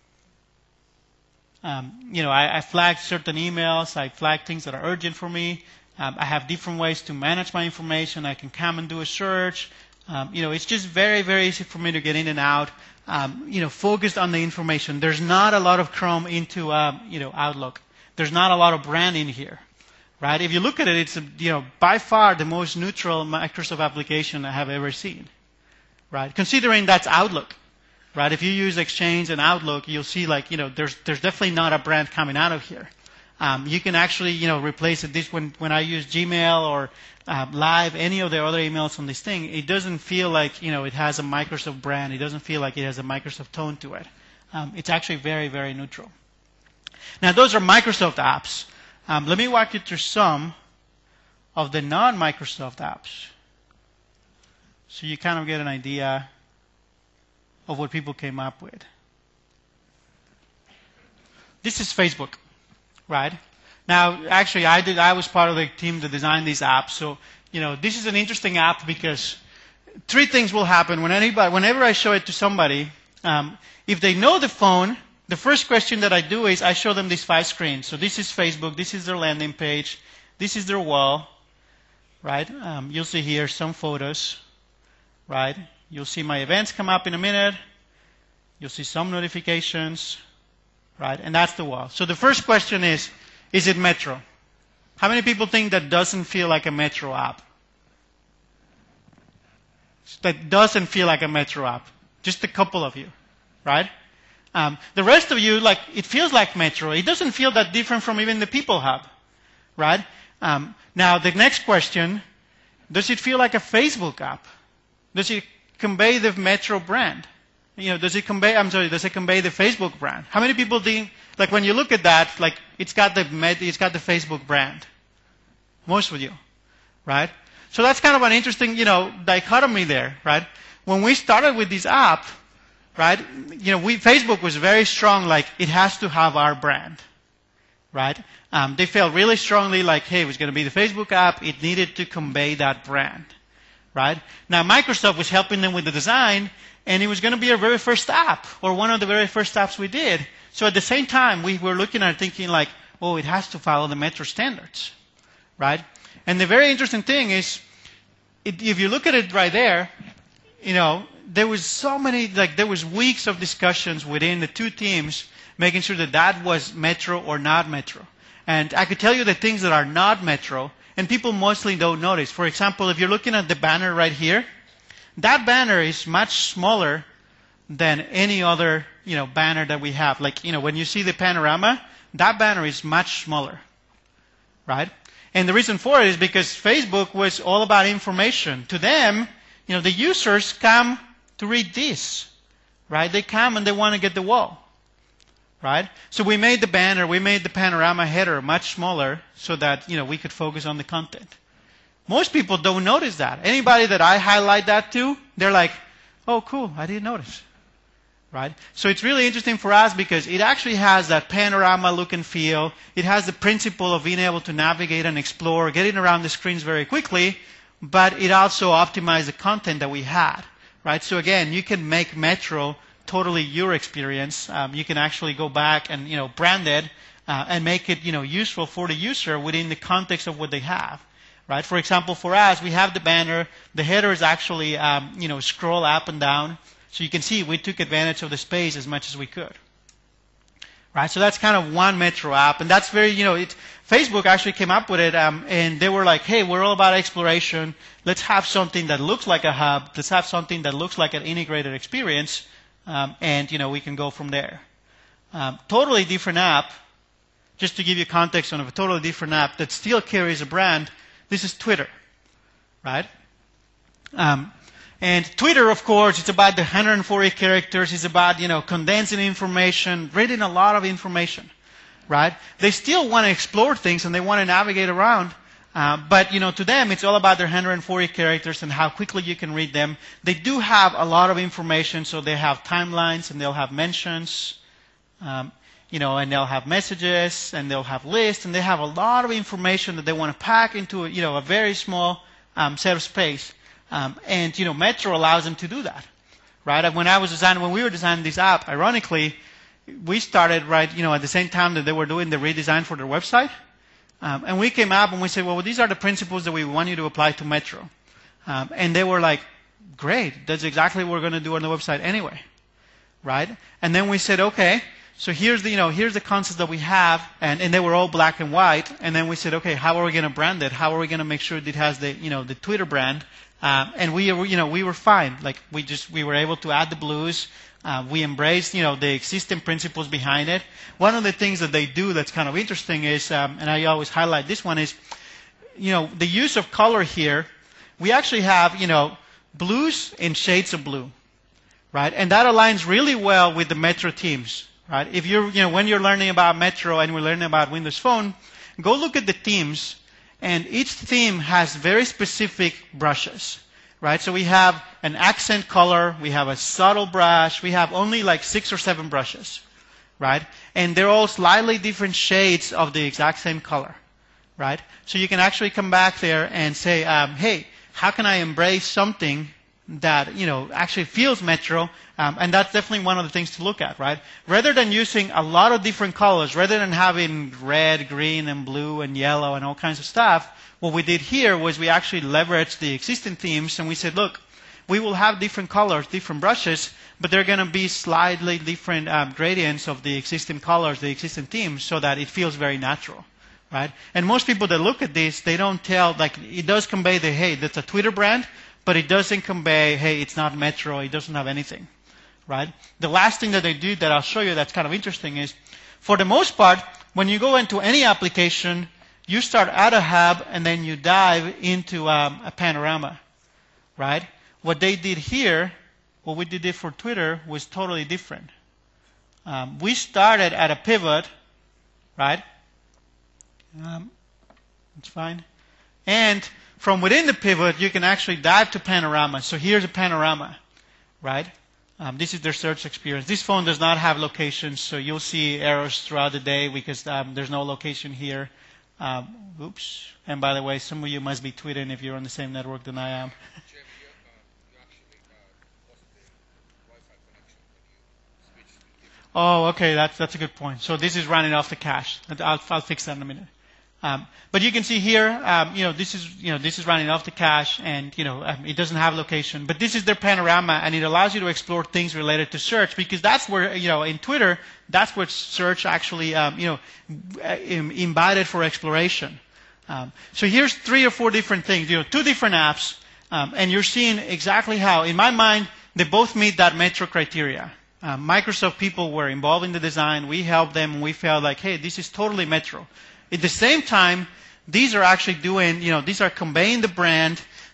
um, you know, I, I flag certain emails. I flag things that are urgent for me. Um, I have different ways to manage my information. I can come and do a search. Um, you know, it's just very, very easy for me to get in and out. Um, you know, focused on the information. There's not a lot of Chrome into, um, you know, Outlook. There's not a lot of brand in here. Right? If you look at it, it's a, you know, by far the most neutral Microsoft application I have ever seen. Right? Considering that's Outlook. Right? If you use Exchange and Outlook, you'll see like, you know, there's there's definitely not a brand coming out of here. Um, you can actually, you know, replace it. This when when I use Gmail or uh, Live, any of the other emails on this thing, it doesn't feel like, you know, it has a Microsoft brand. It doesn't feel like it has a Microsoft tone to it. Um, it's actually very, very neutral. Now, those are Microsoft apps. Um, let me walk you through some of the non-Microsoft apps so you kind of get an idea of what people came up with. This is Facebook, right? Now, actually, I did. I was part of the team that designed these apps. So, you know, this is an interesting app because three things will happen when anybody, whenever I show it to somebody. Um, if they know the phone, the first question that I do is I show them these five screens. So this is Facebook. This is their landing page. This is their wall, right? Um, you'll see here some photos, right? You'll see my events come up in a minute. You'll see some notifications, right? And that's the wall. So the first question is, is it Metro? How many people think that doesn't feel like a Metro app? That doesn't feel like a Metro app. Just a couple of you, right? Um, the rest of you, like, it feels like Metro. It doesn't feel that different from even the People Hub, right? Um, now, the next question, does it feel like a Facebook app? Does it convey the Metro brand? You know, does it convey, I'm sorry, does it convey the Facebook brand? How many people think, like, when you look at that, like, it's got the, it's got the Facebook brand? Most of you, right? So that's kind of an interesting, you know, dichotomy there, right? When we started with this app, right? You know, we, Facebook was very strong, like, it has to have our brand, right? Um, they felt really strongly like, hey, it was going to be the Facebook app. It needed to convey that brand, right? Now, Microsoft was helping them with the design, and it was going to be our very first app, or one of the very first apps we did. So at the same time, we were looking at it thinking like, oh, it has to follow the Metro standards, right? And the very interesting thing is, it, if you look at it right there, you know, there was so many, like there was weeks of discussions within the two teams making sure that that was Metro or not Metro. And I could tell you the things that are not Metro, and people mostly don't notice. For example, if you're looking at the banner right here, that banner is much smaller than any other, you know, banner that we have. Like, you know, when you see the panorama, that banner is much smaller, right? And the reason for it is because Facebook was all about information. To them, you know, the users come to read this, right? They come and they want to get the wall, right? So we made the banner, we made the panorama header much smaller so that, you know, we could focus on the content. Most people don't notice that. Anybody that I highlight that to, they're like, oh, cool, I didn't notice. Right? So it's really interesting for us because it actually has that panorama look and feel. It has the principle of being able to navigate and explore, getting around the screens very quickly, but it also optimizes the content that we had. Right? So again, you can make Metro totally your experience. Um, you can actually go back and, you know, brand it uh, and make it, you know, useful for the user within the context of what they have. Right? For example, for us, we have the banner. The header is actually, um, you know, scroll up and down. So you can see we took advantage of the space as much as we could. Right? So that's kind of one Metro app. And that's very, you know, it, Facebook actually came up with it, um, and they were like, hey, we're all about exploration. Let's have something that looks like a hub. Let's have something that looks like an integrated experience. Um, and, you know, we can go from there. Um, totally different app. Just to give you context on a totally different app that still carries a brand. This is Twitter, right? Um, and Twitter, of course, it's about the one hundred forty characters. It's about, you know, condensing information, reading a lot of information, right? They still want to explore things and they want to navigate around. Uh, but, you know, to them, it's all about their one hundred forty characters and how quickly you can read them. They do have a lot of information, so they have timelines and they'll have mentions. Um, You know, and they'll have messages, and they'll have lists, and they have a lot of information that they want to pack into, a, you know, a very small um, set of space. Um, and, you know, Metro allows them to do that, right? And when I was designing, when we were designing this app, ironically, we started, right, you know, at the same time that they were doing the redesign for their website. Um, and we came up and we said, well, these are the principles that we want you to apply to Metro. Um, and they were like, great, that's exactly what we're going to do on the website anyway, right? And then we said, okay. So here's the, you know, here's the concepts that we have, and, and they were all black and white. And then we said, okay, how are we going to brand it? How are we going to make sure that it has the, you know, the Twitter brand? Um, and we, you know, we were fine. Like we just, we were able to add the blues. Uh, we embraced, you know, the existing principles behind it. One of the things that they do that's kind of interesting is, um, and I always highlight this one is, you know, the use of color here. We actually have, you know, blues in shades of blue, right? And that aligns really well with the Metro themes. Right? If you're, you know, when you're learning about Metro and we're learning about Windows Phone, go look at the themes, and each theme has very specific brushes, right? So we have an accent color, we have a subtle brush, we have only like six or seven brushes, right? And they're all slightly different shades of the exact same color, right? So you can actually come back there and say, um, hey, how can I embrace something that, you know, actually feels Metro, um, and that's definitely one of the things to look at, right? Rather than using a lot of different colors, rather than having red, green, and blue, and yellow, and all kinds of stuff, what we did here was we actually leveraged the existing themes, and we said, look, we will have different colors, different brushes, but they're going to be slightly different um, gradients of the existing colors, the existing themes, so that it feels very natural, right? And most people that look at this, they don't tell, like, it does convey the, hey, that's a Twitter brand, but it doesn't convey, hey, it's not Metro, it doesn't have anything, right? The last thing that they do that I'll show you that's kind of interesting is, for the most part, when you go into any application, you start at a hub and then you dive into um, a panorama, right? What they did here, what we did for Twitter, was totally different. Um, we started at a pivot, right? Um, it's fine. And from within the pivot, you can actually dive to panorama. So here's a panorama, right? Um, this is their search experience. This phone does not have locations, so you'll see errors throughout the day because um, there's no location here. Um, oops. And by the way, some of you must be tweeting if you're on the same network than I am. Oh, okay, that's that's a good point. So this is running off the cache. I'll I'll fix that in a minute. Um, but you can see here, um, you know, this is you know this is running off the cache, and you know um, it doesn't have location. But this is their panorama, and it allows you to explore things related to search because that's where you know in Twitter that's where search actually um, you know embodied for exploration. Um, so here's three or four different things, you know, two different apps, um, and you're seeing exactly how, in my mind, they both meet that Metro criteria. Uh, Microsoft people were involved in the design. We helped them. And we felt like, hey, this is totally Metro. At the same time, these are actually doing, you know, these are conveying the brand.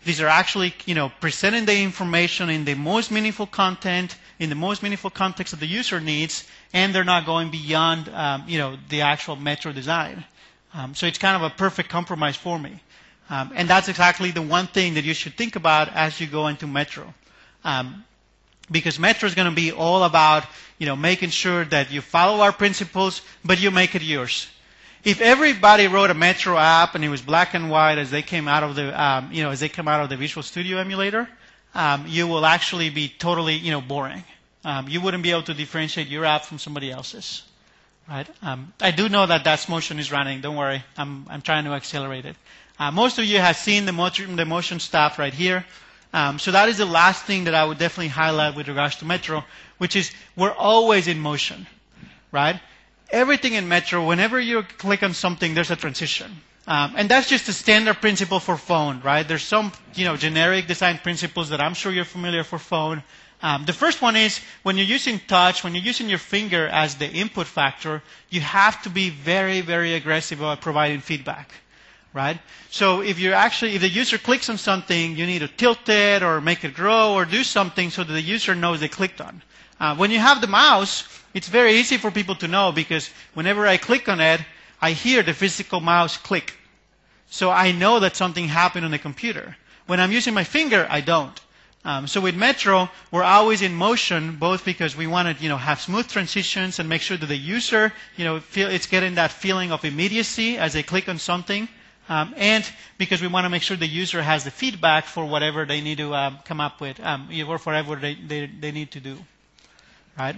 These are actually, you know, presenting the information in the most meaningful content, in the most meaningful context that the user needs, and they're not going beyond, um, you know, the actual Metro design. Um, so it's kind of a perfect compromise for me. Um, and that's exactly the one thing that you should think about as you go into Metro. Um, because Metro is going to be all about, you know, making sure that you follow our principles, but you make it yours. If everybody wrote a Metro app and it was black and white as they came out of the, um, you know, as they come out of the Visual Studio emulator, um, you will actually be totally, you know, boring. Um, you wouldn't be able to differentiate your app from somebody else's, right? Um, I do know that that motion is running. Don't worry, I'm I'm trying to accelerate it. Uh, most of you have seen the motion, the motion stuff right here. Um, so that is the last thing that I would definitely highlight with regards to Metro, which is we're always in motion, right? Everything in Metro, whenever you click on something, there's a transition. Um, and that's just a standard principle for phone, right? There's some, you know, generic design principles that I'm sure you're familiar for phone. Um, the first one is when you're using touch, when you're using your finger as the input factor, you have to be very, very aggressive about providing feedback, right? So if you're actually, if the user clicks on something, you need to tilt it or make it grow or do something so that the user knows they clicked on. Uh, when you have the mouse, it's very easy for people to know because whenever I click on it, I hear the physical mouse click. So I know that something happened on the computer. When I'm using my finger, I don't. Um, so with Metro, we're always in motion, both because we want to, you know, have smooth transitions and make sure that the user, you know, feel it's getting that feeling of immediacy as they click on something, um, and because we want to make sure the user has the feedback for whatever they need to um, come up with, um, or for whatever they, they, they need to do, right?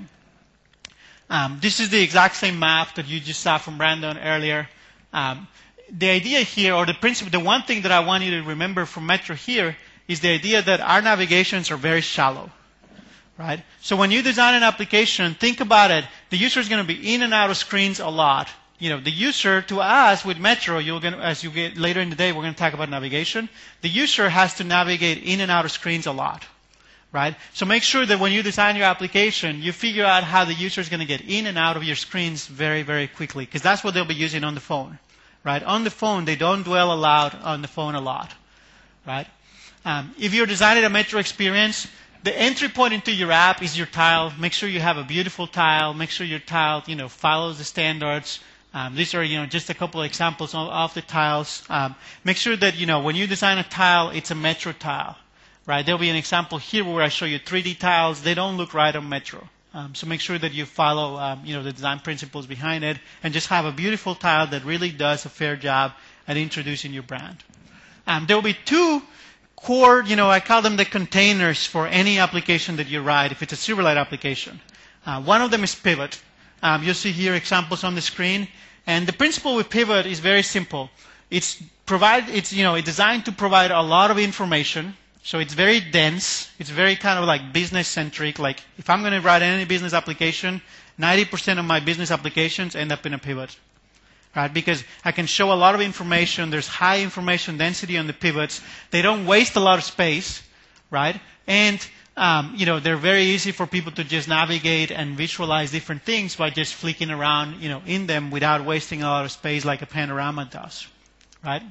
Um, this is the exact same map that you just saw from Brandon earlier. Um, the idea here, or the principle, the one thing that I want you to remember from Metro here is the idea that our navigations are very shallow, right? So when you design an application, think about it. The user is going to be in and out of screens a lot. You know, the user, to us with Metro, you're going to, as you get later in the day, we're going to talk about navigation. The user has to navigate in and out of screens a lot, right? So make sure that when you design your application, you figure out how the user is going to get in and out of your screens very, very quickly, because that's what they'll be using on the phone, right? On the phone, they don't dwell aloud on the phone a lot, right? Um, if you're designing a Metro experience, the entry point into your app is your tile. Make sure you have a beautiful tile. Make sure your tile, you know, follows the standards. Um, these are, you know, just a couple of examples of, of the tiles. Um, make sure that, you know, when you design a tile, it's a Metro tile, right? There'll be an example here where I show you three D tiles. They don't look right on Metro. Um, so make sure that you follow, um, you know, the design principles behind it and just have a beautiful tile that really does a fair job at introducing your brand. Um, there will be two core, you know, I call them the containers for any application that you write, if it's a Silverlight application. Uh, one of them is Pivot. Um, you'll see here examples on the screen. And the principle with Pivot is very simple. It's provide, it's, you know, it's designed to provide a lot of information. So it's very dense. It's very kind of like business-centric. Like if I'm going to write any business application, ninety percent of my business applications end up in a pivot. Right? Because I can show a lot of information. There's high information density on the pivots. They don't waste a lot of space, right? And um, you know, they're very easy for people to just navigate and visualize different things by just flicking around, you know, in them without wasting a lot of space like a panorama does, right?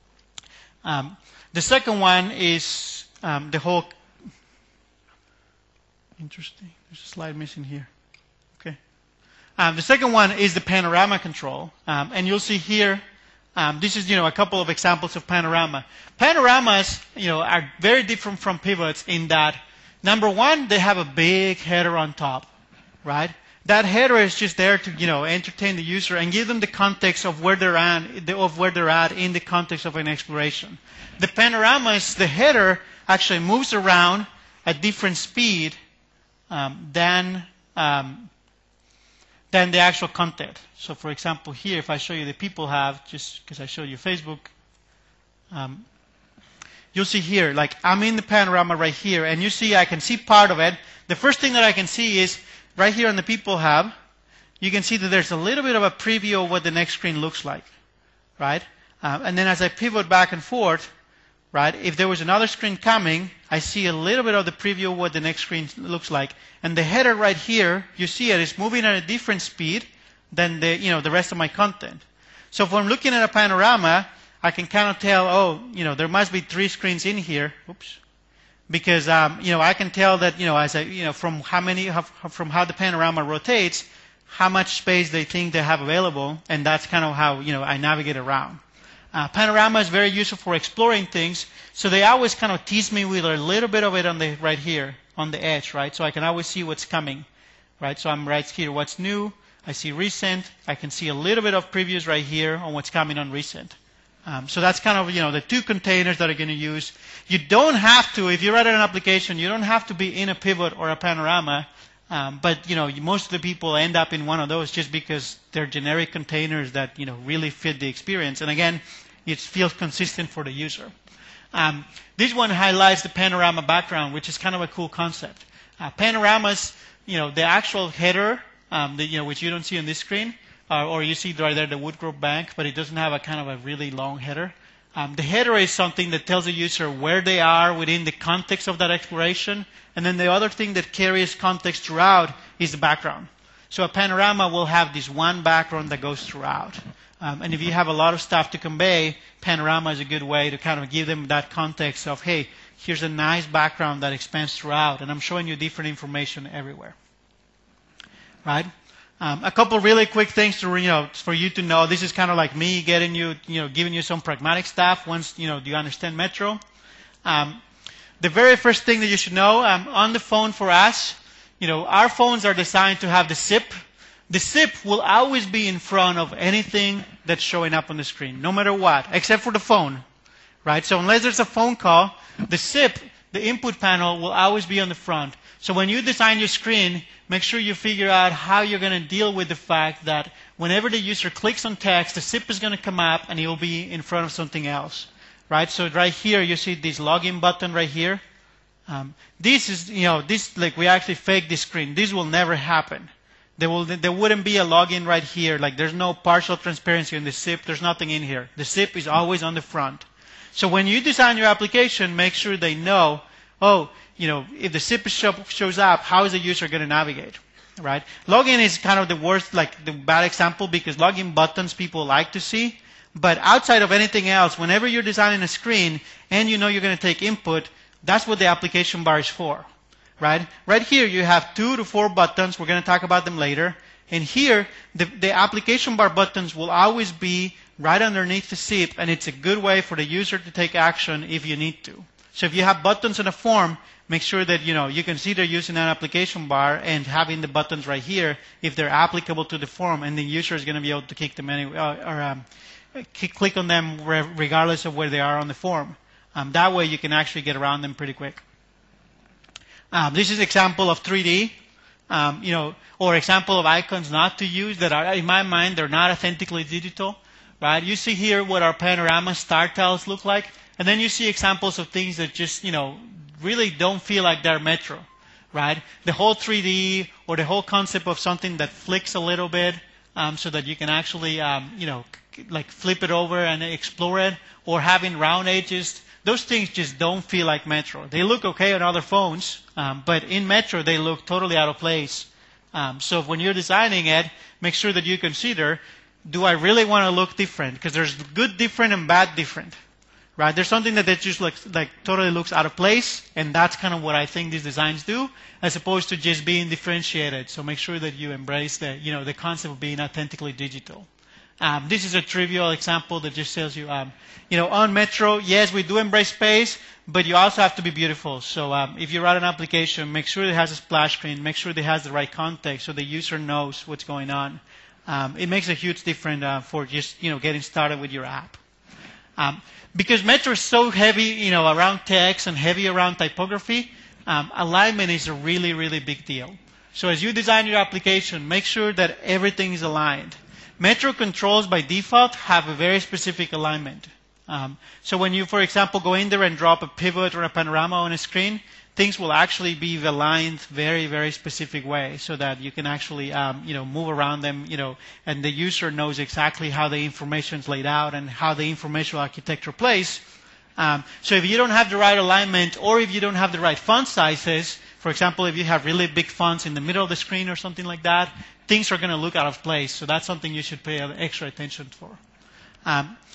Um, the second one is um, the whole. Interesting. There's a slide missing here. Um, the second one is the panorama control. Um, and you'll see here, um, this is, you know, a couple of examples of panorama. Panoramas, you know, are very different from pivots in that, number one, they have a big header on top, right? That header is just there to, you know, entertain the user and give them the context of where they're at, of where they're at in the context of an exploration. The panoramas, the header actually moves around at different speed um, than um, than the actual content. So for example, here, if I show you the people have, just because I showed you Facebook, um, you'll see here, like I'm in the panorama right here, and you see I can see part of it. The first thing that I can see is right here on the people have, you can see that there's a little bit of a preview of what the next screen looks like, right? Um, and then as I pivot back and forth, right, if there was another screen coming, I see a little bit of the preview of what the next screen looks like. And the header right here, you see it is moving at a different speed than the, you know, the rest of my content. So if I'm looking at a panorama, I can kind of tell, oh, you know, there must be three screens in here. Oops. Because, um, you know, I can tell that, you know, as I, you know, from how many, how, from how the panorama rotates, how much space they think they have available, and that's kind of how, you know, I navigate around. Uh, panorama is very useful for exploring things, so they always kind of tease me with a little bit of it on the right here, on the edge, right? So I can always see what's coming, right? So I'm right here, what's new, I see recent, I can see a little bit of previews right here on what's coming on recent. Um, so that's kind of, you know, the two containers that are going to use. You don't have to, if you write an application, you don't have to be in a pivot or a panorama. Um, but, you know, most of the people end up in one of those just because they're generic containers that, you know, really fit the experience. And again, it feels consistent for the user. Um, this one highlights the panorama background, which is kind of a cool concept. Uh, panoramas, you know, the actual header, um, the, you know, which you don't see on this screen, uh, or you see right there the Woodgrove Bank, but it doesn't have a kind of a really long header. Um, the header is something that tells the user where they are within the context of that exploration. And then the other thing that carries context throughout is the background. So a panorama will have this one background that goes throughout. Um, and if you have a lot of stuff to convey, panorama is a good way to kind of give them that context of, hey, here's a nice background that expands throughout, and I'm showing you different information everywhere. Right? Um, a couple really quick things to, you know, for you to know. This is kind of like me getting you, you know, giving you some pragmatic stuff once, you know, you understand Metro. Um, the very first thing that you should know, um, on the phone for us, you know, our phones are designed to have the S I P. The S I P will always be in front of anything that's showing up on the screen, no matter what, except for the phone, right? So unless there's a phone call, the S I P, the input panel, will always be on the front. So when you design your screen, make sure you figure out how you're going to deal with the fact that whenever the user clicks on text, the S I P is going to come up and it will be in front of something else, right? So right here, you see this login button right here. Um, this is, you know, this, like we actually fake this screen. This will never happen. There, will, there wouldn't be a login right here. Like there's no partial transparency in the S I P. There's nothing in here. The S I P is always on the front. So when you design your application, make sure they know, oh, you know, if the S I P show, shows up, how is the user going to navigate, right? Login is kind of the worst, like the bad example, because login buttons people like to see. But outside of anything else, whenever you're designing a screen and you know you're going to take input, that's what the application bar is for. Right? Right here, you have two to four buttons. We're going to talk about them later. And here, the, the application bar buttons will always be right underneath the S I P, and it's a good way for the user to take action if you need to. So if you have buttons in a form, make sure that, you know, you can see they're using an application bar and having the buttons right here if they're applicable to the form, and the user is going to be able to kick them anyway, uh, or um, click on them regardless of where they are on the form. Um, that way, you can actually get around them pretty quick. Um, this is an example of three D, um, you know, or example of icons not to use that are, in my mind, they're not authentically digital, right? You see here what our panorama star tiles look like, and then you see examples of things that just, you know, really don't feel like they're Metro, right? The whole three D or the whole concept of something that flicks a little bit, um, so that you can actually, um, you know, like flip it over and explore it, or having round edges. Those things just don't feel like Metro. They look okay on other phones, um, but in Metro, they look totally out of place. Um, so when you're designing it, make sure that you consider, do I really want to look different? Because there's good different and bad different, right? There's something that just looks, like totally looks out of place, and that's kind of what I think these designs do, as opposed to just being differentiated. So make sure that you embrace the, you know, the concept of being authentically digital. Um, this is a trivial example that just tells you, um, you know, on Metro, yes, we do embrace space, but you also have to be beautiful. So um, if you write an application, make sure it has a splash screen, make sure it has the right context so the user knows what's going on. Um, it makes a huge difference uh, for just, you know, getting started with your app. Um, because Metro is so heavy, you know, around text and heavy around typography, um, alignment is a really, really big deal. So as you design your application, make sure that everything is aligned. Metro controls by default have a very specific alignment. Um, so when you, for example, go in there and drop a pivot or a panorama on a screen, things will actually be aligned very, very specific way so that you can actually, um, you know, move around them, you know, and the user knows exactly how the information is laid out and how the informational architecture plays. Um, so if you don't have the right alignment, or if you don't have the right font sizes, for example, if you have really big fonts in the middle of the screen or something like that, things are going to look out of place. So that's something you should pay extra attention for. Um,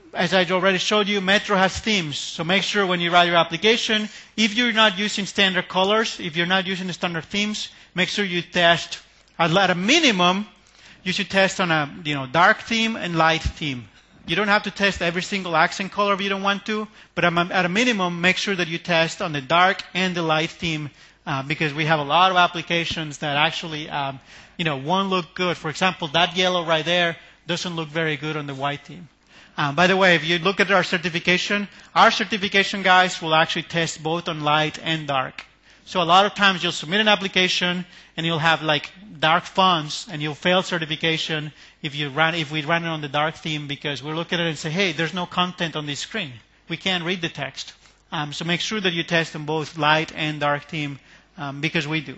as I already showed you, Metro has themes. So make sure when you write your application, if you're not using standard colors, if you're not using the standard themes, make sure you test, at a minimum, you should test on a you know dark theme and light theme. You don't have to test every single accent color if you don't want to, but at a minimum, make sure that you test on the dark and the light theme uh, because we have a lot of applications that actually um, you know, won't look good. For example, that yellow right there doesn't look very good on the white theme. Um, by the way, if you look at our certification, our certification guys will actually test both on light and dark. So a lot of times you'll submit an application and you'll have like dark fonts and you'll fail certification if you run if we run it on the dark theme because we'll look at it and say, hey, there's no content on this screen. We can't read the text. Um, so make sure that you test on both light and dark theme um, because we do.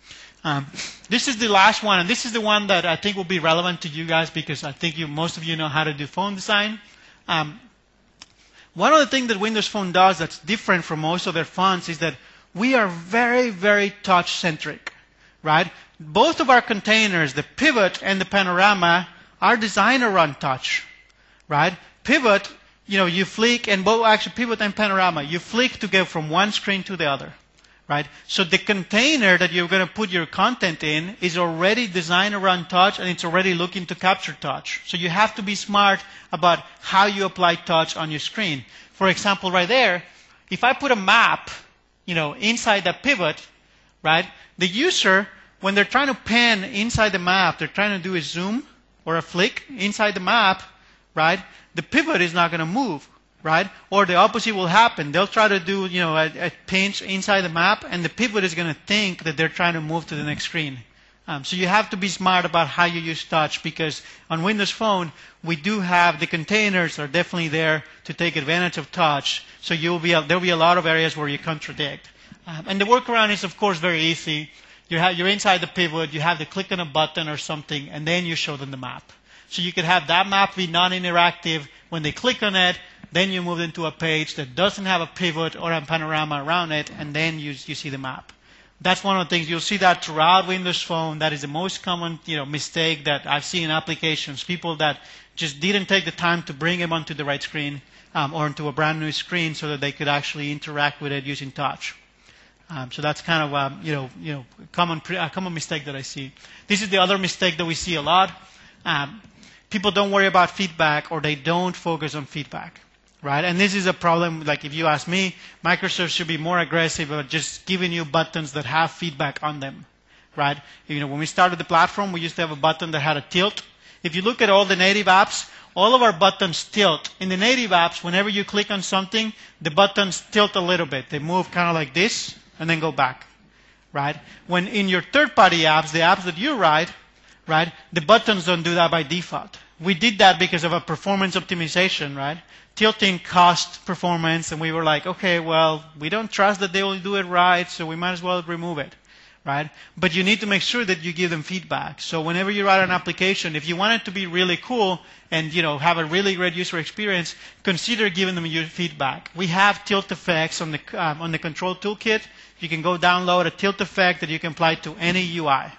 Um, this is the last one, and this is the one that I think will be relevant to you guys because I think you, most of you know how to do phone design. Um, one of the things that Windows Phone does that's different from most of their fonts is that we are very, very touch-centric, right? Both of our containers, the Pivot and the Panorama, are designed around touch, right? Pivot, you know, you flick, and both actually Pivot and Panorama, you flick to go from one screen to the other. Right? So the container that you're going to put your content in is already designed around touch and it's already looking to capture touch. So you have to be smart about how you apply touch on your screen. For example, right there, if I put a map, you know, inside that pivot, right, the user, when they're trying to pan inside the map, they're trying to do a zoom or a flick inside the map, right, the pivot is not going to move. Right? Or the opposite will happen. They'll try to do, you know, a, a pinch inside the map, and the pivot is going to think that they're trying to move to the next screen. Um, so you have to be smart about how you use touch, because on Windows Phone, we do have the containers are definitely there to take advantage of touch. So you'll be there'll be a lot of areas where you contradict. Um, and the workaround is, of course, very easy. You have, you're inside the pivot. You have to click on a button or something, and then you show them the map. So you could have that map be non-interactive. When they click on it, then you move into a page that doesn't have a pivot or a panorama around it, and then you, you see the map. That's one of the things. You'll see that throughout Windows Phone. That is the most common you know, mistake that I've seen in applications. People that just didn't take the time to bring them onto the right screen um, or into a brand new screen so that they could actually interact with it using touch. Um, so that's kind of um, you know, you know, common, a common mistake that I see. This is the other mistake that we see a lot. Um, people don't worry about feedback, or they don't focus on feedback. Right? And this is a problem, like if you ask me, Microsoft should be more aggressive about just giving you buttons that have feedback on them. Right? You know, when we started the platform, we used to have a button that had a tilt. If you look at all the native apps, all of our buttons tilt. In the native apps, whenever you click on something, the buttons tilt a little bit. They move kind of like this and then go back. Right? When in your third-party apps, the apps that you write, right, the buttons don't do that by default. We did that because of a performance optimization, right? Tilting cost performance, and we were like, okay, well, we don't trust that they will do it right, so we might as well remove it, right? But you need to make sure that you give them feedback. So whenever you write an application, if you want it to be really cool and you know have a really great user experience, consider giving them your feedback. We have tilt effects on the um, on the control toolkit. You can go download a tilt effect that you can apply to any U I.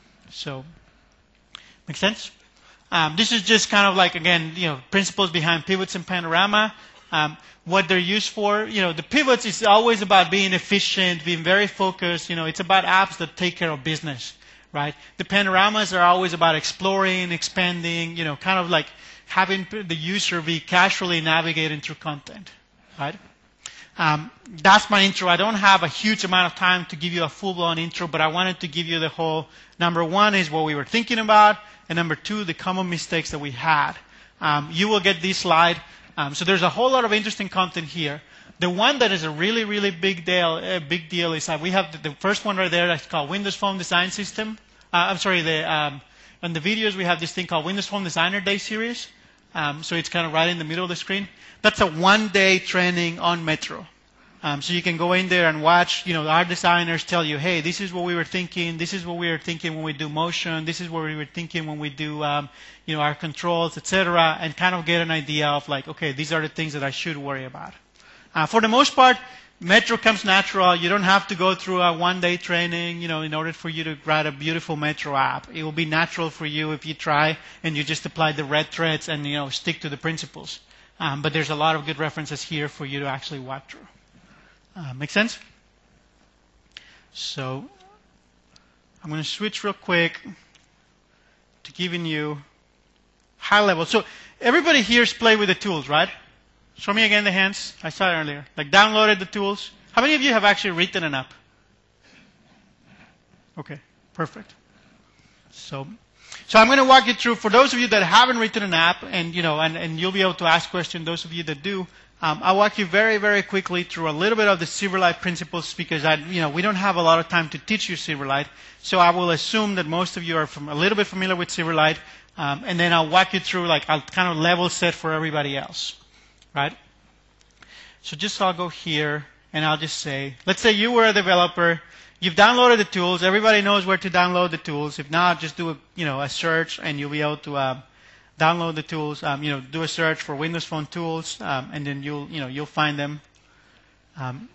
So, make sense? Um, this is just kind of like, again, you know, principles behind pivots and panorama. Um, what they're used for, you know, the pivots is always about being efficient, being very focused. You know, it's about apps that take care of business, right? The panoramas are always about exploring, expanding, you know, kind of like having the user be casually navigating through content, right? Um, that's my intro. I don't have a huge amount of time to give you a full-blown intro, but I wanted to give you the whole. Number one is what we were thinking about. And number two, the common mistakes that we had. Um, you will get this slide. Um, so there's a whole lot of interesting content here. The one that is a really, really big deal, a big deal is that we have the, the first one right there that's called Windows Phone Design System. Uh, I'm sorry, the, um, on the videos we have this thing called Windows Phone Designer Day Series. Um, so it's kind of right in the middle of the screen. That's a one-day training on Metro. Um, so you can go in there and watch, you know, our designers tell you, hey, this is what we were thinking, this is what we were thinking when we do motion, this is what we were thinking when we do, um, you know, our controls, et cetera, and kind of get an idea of like, okay, these are the things that I should worry about. Uh, for the most part, Metro comes natural. You don't have to go through a one-day training, you know, in order for you to write a beautiful Metro app. It will be natural for you if you try and you just apply the red threads and, you know, stick to the principles. Um, but there's a lot of good references here for you to actually walk through. Uh, make sense? So I'm going to switch real quick to giving you high level. So everybody here's played with the tools, right? Show me again the hands. I saw it earlier. Like downloaded the tools. How many of you have actually written an app? Okay, perfect. So, so I'm going to walk you through, for those of you that haven't written an app, and you know, and, and you'll be able to ask questions, those of you that do, um, I'll walk you very, very quickly through a little bit of the Silverlight principles, because I, you know, we don't have a lot of time to teach you Silverlight, so I will assume that most of you are from, a little bit familiar with Silverlight, um, and then I'll walk you through, like, I'll kind of level set for everybody else, right? So just I'll go here, and I'll just say, let's say you were a developer. You've downloaded the tools. Everybody knows where to download the tools. If not, just do a, you know, a search, and you'll be able to uh, download the tools. Um, you know, do a search for Windows Phone tools, um, and then you'll, you know, you'll find them. Um,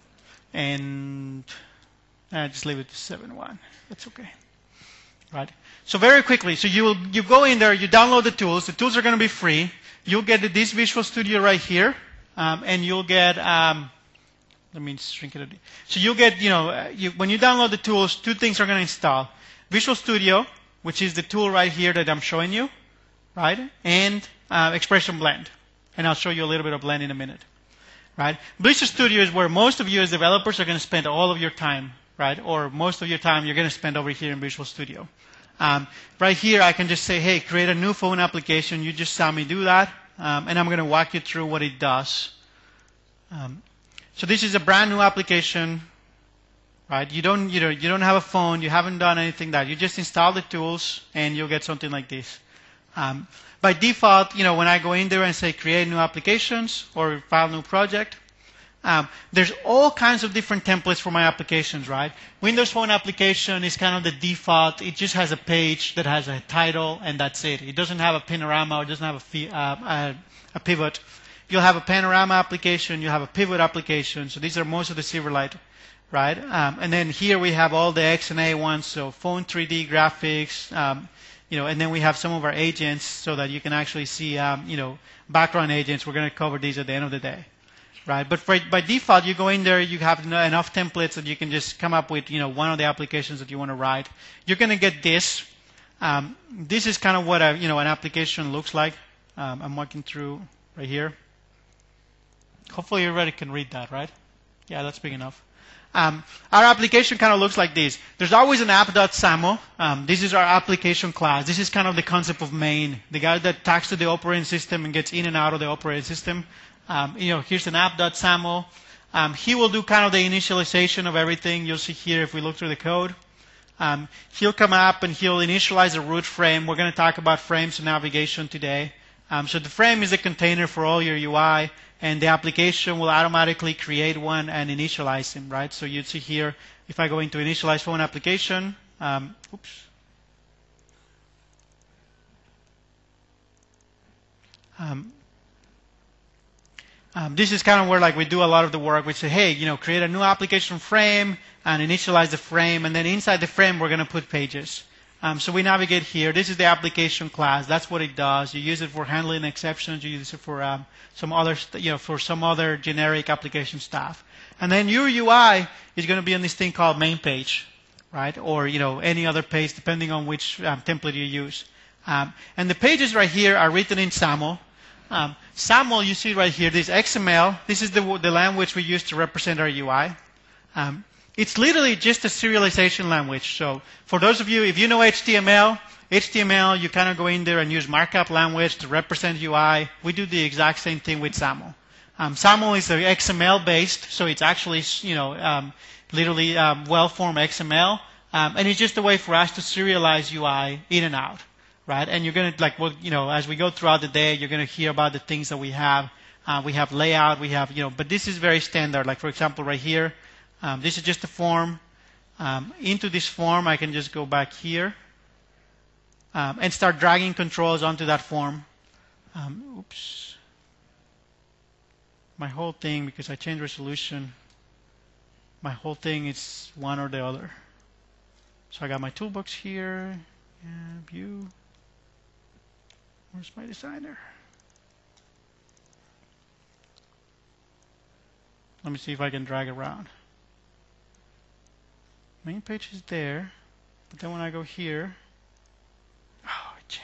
and uh, just leave it to seven one. That's okay, right? So very quickly, so you will you go in there, you download the tools. The tools are going to be free. You'll get this Visual Studio right here, um, and you'll get. Um, Let me shrink it. So you'll get, you know, you, when you download the tools, two things are going to install. Visual Studio, which is the tool right here that I'm showing you, right? And uh, Expression Blend. And I'll show you a little bit of Blend in a minute, right? Visual Studio is where most of you as developers are going to spend all of your time, right? Or most of your time you're going to spend over here in Visual Studio. Um, right here, I can just say, hey, create a new phone application. You just saw me do that. Um, and I'm going to walk you through what it does. Um, So this is a brand new application, right? You don't, you know, you don't have a phone, you haven't done anything that. You just install the tools, and you'll get something like this. Um, by default, you know, when I go in there and say create new applications or file new project, um, there's all kinds of different templates for my applications, right? Windows Phone application is kind of the default. It just has a page that has a title, and that's it. It doesn't have a panorama, or it doesn't have a, fee, uh, a, a pivot. You'll have a panorama application, you'll have a pivot application. So these are most of the Silverlight, right? Um, and then here we have all the X and A ones, so phone three D graphics, um, you know, and then we have some of our agents so that you can actually see, um, you know, background agents. We're going to cover these at the end of the day, right? But for, by default, you go in there, you have enough templates that you can just come up with, you know, one of the applications that you want to write. You're going to get this. Um, this is kind of what a, you know, an application looks like. Um, I'm walking through right here. Hopefully everybody can read that, right? Yeah, that's big enough. Um, our application kind of looks like this. There's always an app.samo. Um, this is our application class. This is kind of the concept of main, the guy that talks to the operating system and gets in and out of the operating system. Um, you know, here's an app.samo. Um, he will do kind of the initialization of everything. You'll see here if we look through the code. Um, he'll come up and he'll initialize a root frame. We're going to talk about frames and navigation today. Um, so the frame is a container for all your U I, and the application will automatically create one and initialize them, right? So you'd see here, if I go into initialize phone application, um, oops. Um, um, this is kind of where like we do a lot of the work. We say, hey, you know, create a new application frame and initialize the frame, and then inside the frame we're going to put pages. Um, so we navigate here. This is the application class. That's what it does. You use it for handling exceptions. You use it for um, some other, you know, for some other generic application stuff. And then your U I is going to be on this thing called main page, right? Or you know, any other page depending on which um, template you use. Um, and the pages right here are written in SAML. Um, SAML, you see right here. This X M L. This is the the language we use to represent our U I. Um, It's literally just a serialization language. So for those of you, if you know H T M L, H T M L, you kind of go in there and use markup language to represent U I. We do the exact same thing with SAML. Um, SAML is X M L based, so it's actually, you know, um, literally um, well-formed X M L, um, and it's just a way for us to serialize U I in and out, right? And you're going to like, well, you know, as we go throughout the day, you're going to hear about the things that we have. Uh, we have layout, we have, you know, but this is very standard. Like for example, right here. Um, this is just a form. Um, into this form, I can just go back here um, and start dragging controls onto that form. Um, oops. My whole thing, because I changed resolution, my whole thing is one or the other. So I got my toolbox here. Yeah, view. Where's my designer? Let me see if I can drag around. Main page is there, but then when I go here, oh, gee.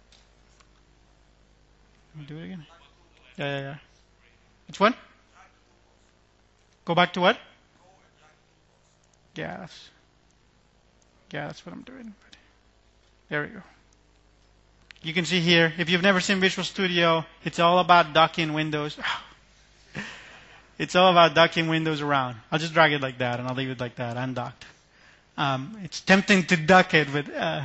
Let me do it again. Yeah, yeah, yeah. Which one? Go back to what? Yeah, that's, yeah, that's what I'm doing. There we go. You can see here, if you've never seen Visual Studio, it's all about docking windows. It's all about docking windows around. I'll just drag it like that, and I'll leave it like that, undocked. Um, it's tempting to duck it, but uh,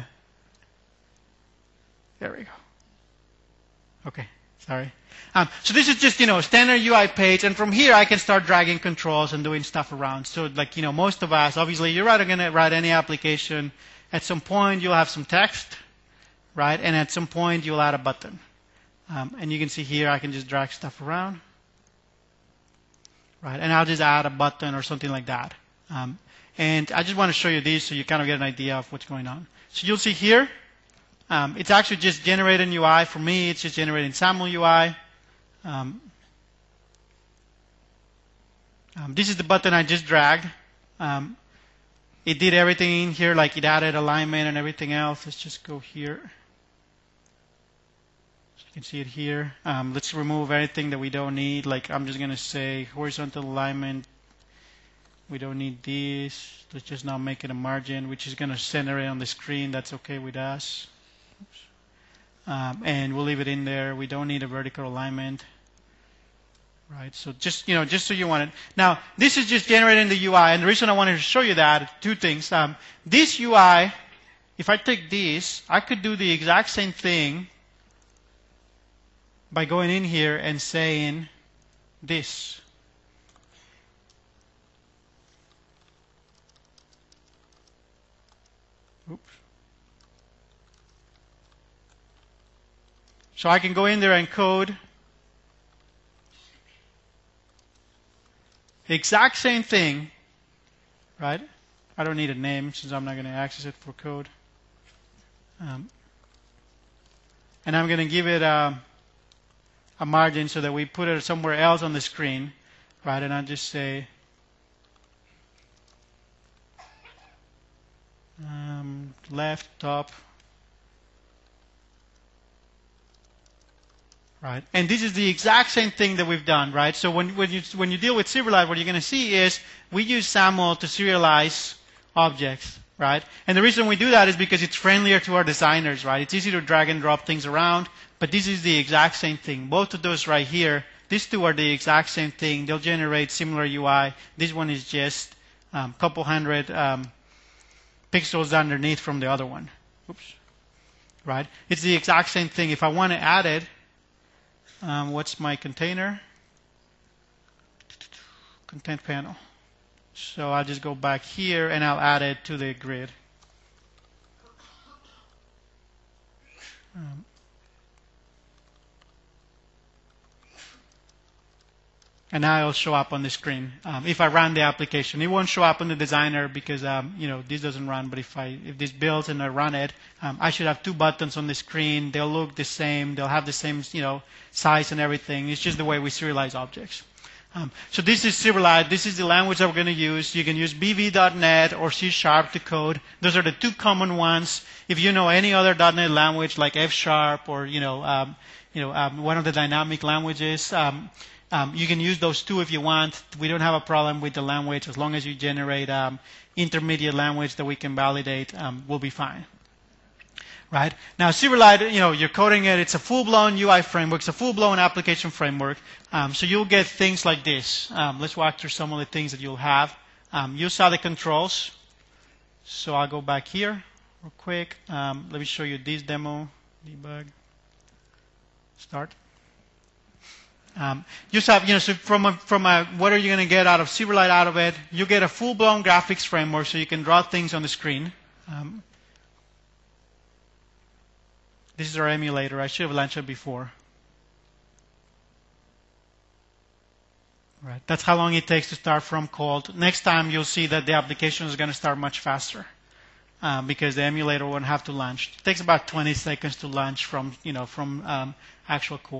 there we go. Okay, sorry. Um, so this is just, you know, a standard U I page, and from here I can start dragging controls and doing stuff around. So, like, you know, most of us, obviously, you're not going to write any application. At some point, you'll have some text, right? And at some point, you'll add a button. Um, and you can see here, I can just drag stuff around, right? And I'll just add a button or something like that. Um, and I just want to show you these so you kind of get an idea of what's going on. So you'll see here, um, it's actually just generating U I. For me, it's just generating SAML U I. Um, um, this is the button I just dragged. Um, it did everything in here, like it added alignment and everything else. Let's just go here. So you can see it here. Um, let's remove anything that we don't need. Like I'm just going to say horizontal alignment. We don't need this. Let's just now make it a margin, which is going to center it on the screen. That's okay with us. Um, and we'll leave it in there. We don't need a vertical alignment. Right, so just, you know, just so you want it. Now, this is just generating the U I, and the reason I wanted to show you that, two things. Um, this U I, if I take this, I could do the exact same thing by going in here and saying this. Oops. So I can go in there and code the exact same thing, right? I don't need a name since I'm not going to access it for code. Um, and I'm going to give it a, a margin so that we put it somewhere else on the screen, right? And I'll just say um, left, top. Right. And this is the exact same thing that we've done, right? So when, when, you, when you deal with Silverlight, what you're going to see is we use SAML to serialize objects, right? And the reason we do that is because it's friendlier to our designers, right? It's easy to drag and drop things around, but this is the exact same thing. Both of those right here, these two are the exact same thing. They'll generate similar U I. This one is just a um, couple hundred um, pixels underneath from the other one. Oops. Right? It's the exact same thing. If I want to add it, Um, what's my container? Content panel. So I'll just go back here and I'll add it to the grid. Um, and now it'll show up on the screen. Um, if I run the application, it won't show up on the designer because um, you know this doesn't run. But if I if this builds and I run it, um, I should have two buttons on the screen. They'll look the same. They'll have the same you know size and everything. It's just the way we serialize objects. Um, so this is Silverlight. This is the language that we're going to use. You can use B V dot net or C Sharp to code. Those are the two common ones. If you know any other .NET language like F Sharp or you know um, you know um, one of the dynamic languages. Um, Um, you can use those two if you want. We don't have a problem with the language. As long as you generate um, intermediate language that we can validate, um, we'll be fine. Right? Now, Silverlight, you know, you're coding it. It's a full-blown U I framework. It's a full-blown application framework. Um, so you'll get things like this. Um, let's walk through some of the things that you'll have. Um, you saw the controls. So I'll go back here real quick. Um, let me show you this demo. Debug. Start. Um, you have, you know, so from a, from a, what are you going to get out of Silverlight out of it? You get a full-blown graphics framework, so you can draw things on the screen. Um, this is our emulator. I should have launched it before. Right. That's how long it takes to start from cold. Next time, you'll see that the application is going to start much faster um, because the emulator won't have to launch. It takes about twenty seconds to launch from, you know, from um, actual core.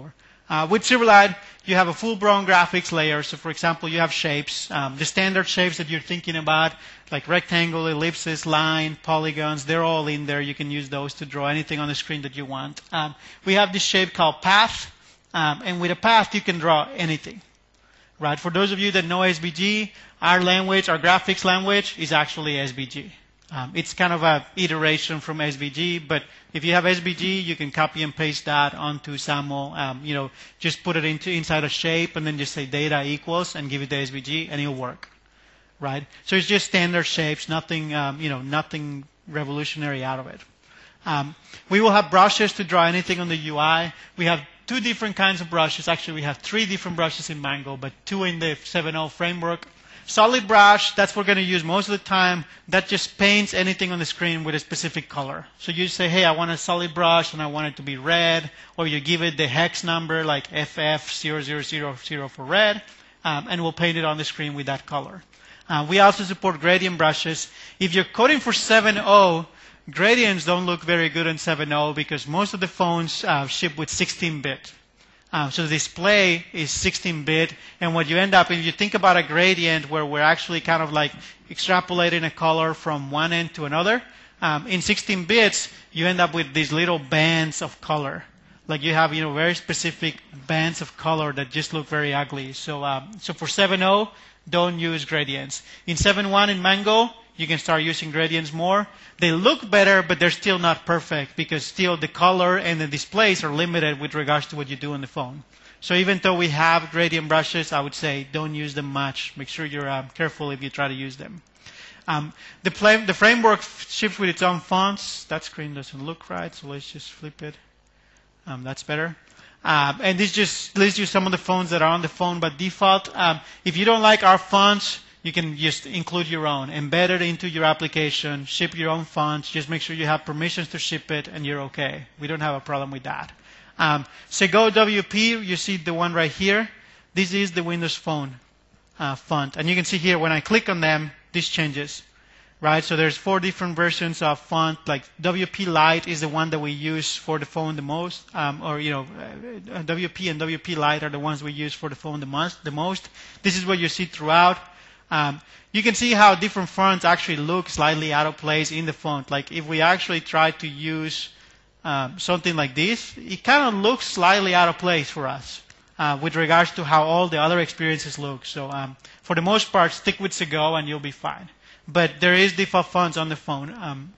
Uh, with Silverlight, you have a full-blown graphics layer. So, for example, you have shapes, um, the standard shapes that you're thinking about, like rectangle, ellipses, line, polygons. They're all in there. You can use those to draw anything on the screen that you want. Um, we have this shape called path, um, and with a path, you can draw anything. Right? For those of you that know S V G, our language, our graphics language, is actually S V G. Um, it's kind of a iteration from S V G, but if you have S V G, you can copy and paste that onto SAML. Um, you know, just put it into inside a shape and then just say data equals and give it the S V G, and it'll work. Right? So it's just standard shapes, nothing, um, you know, nothing revolutionary out of it. Um, we will have brushes to draw anything on the U I. We have two different kinds of brushes. Actually, we have three different brushes in Mango, but two in the seven point oh framework. Solid brush, that's what we're going to use most of the time. That just paints anything on the screen with a specific color. So you say, hey, I want a solid brush and I want it to be red, or you give it the hex number like F F zero zero zero zero for red, um, and we'll paint it on the screen with that color. Uh, we also support gradient brushes. If you're coding for seven point oh, gradients don't look very good in seven point oh because most of the phones uh, ship with sixteen bit. Um, so the display is sixteen bit, and what you end up, if you think about a gradient where we're actually kind of like extrapolating a color from one end to another, um, in sixteen bits, you end up with these little bands of color. Like you have, you know, very specific bands of color that just look very ugly. So, um, so for seven point oh, don't use gradients. In seven point one in Mango, you can start using gradients more. They look better, but they're still not perfect because still the color and the displays are limited with regards to what you do on the phone. So even though we have gradient brushes, I would say don't use them much. Make sure you're uh, careful if you try to use them. Um, the, play, the framework ships with its own fonts. That screen doesn't look right, so let's just flip it. Um, that's better. Um, and this just lists you some of the fonts that are on the phone by default. Um, if you don't like our fonts, you can just include your own, embed it into your application, ship your own fonts, just make sure you have permissions to ship it, and you're okay. We don't have a problem with that. Um, Segoe W P, you see the one right here. This is the Windows Phone uh, font. And you can see here, when I click on them, this changes. Right? So there's four different versions of font. Like W P Lite is the one that we use for the phone the most. Um, or, you know, uh, W P and W P Lite are the ones we use for the phone the most. The most. This is what you see throughout. Um, you can see how different fonts actually look slightly out of place in the font. Like if we actually try to use um, something like this, it kind of looks slightly out of place for us uh, with regards to how all the other experiences look. So um, for the most part, stick with Segoe and you'll be fine. But there is default fonts on the phone. Um,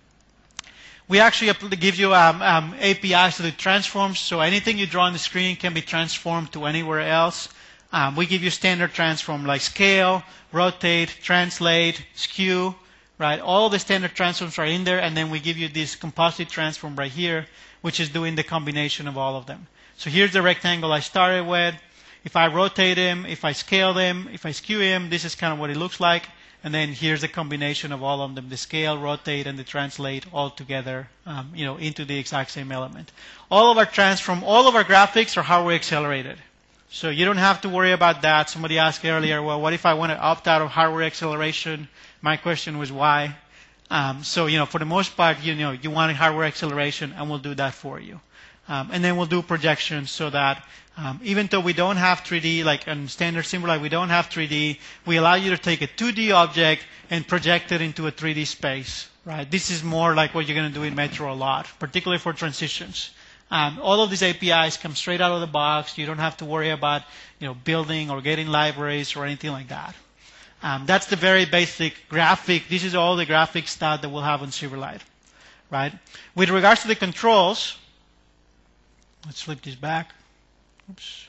we actually give you um, um, A P Is to do transforms, so anything you draw on the screen can be transformed to anywhere else. Um, we give you standard transform like scale, rotate, translate, skew, right? All the standard transforms are in there, and then we give you this composite transform right here, which is doing the combination of all of them. So here's the rectangle I started with. If I rotate him, if I scale them, if I skew him, this is kind of what it looks like. And then here's a combination of all of them, the scale, rotate, and the translate all together, um, you know, into the exact same element. All of our transform, all of our graphics are hardware accelerated. So you don't have to worry about that. Somebody asked earlier, well, what if I want to opt out of hardware acceleration? My question was why. Um, so, you know, for the most part, you know, you want hardware acceleration, and we'll do that for you. Um, and then we'll do projections so that um, even though we don't have three D, like on standard Silverlight, we don't have three D, we allow you to take a two D object and project it into a three D space. Right? This is more like what you're going to do in Metro a lot, particularly for transitions. Um, all of these A P Is come straight out of the box. You don't have to worry about, you know, building or getting libraries or anything like that. Um, that's the very basic graphic. This is all the graphic stuff that we'll have on Silverlight. Right? With regards to the controls, let's flip this back. Oops.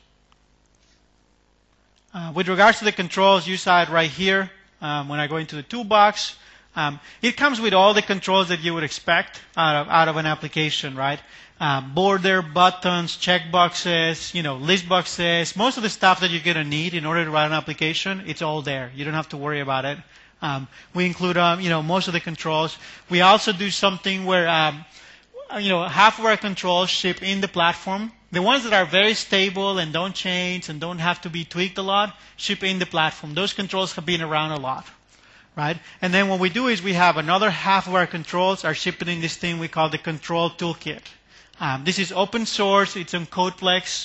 Uh, with regards to the controls, you saw it right here um, when I go into the toolbox. Um, it comes with all the controls that you would expect out of, out of an application, right? Uh, border, buttons, checkboxes, you know, list boxes, most of the stuff that you're going to need in order to write an application, it's all there. You don't have to worry about it. Um, we include, um, you know, most of the controls. We also do something where, um, you know, half of our controls ship in the platform. The ones that are very stable and don't change and don't have to be tweaked a lot ship in the platform. Those controls have been around a lot. Right? And then what we do is we have another half of our controls are shipping in this thing we call the control toolkit. Um, this is open source. It's on Codeplex.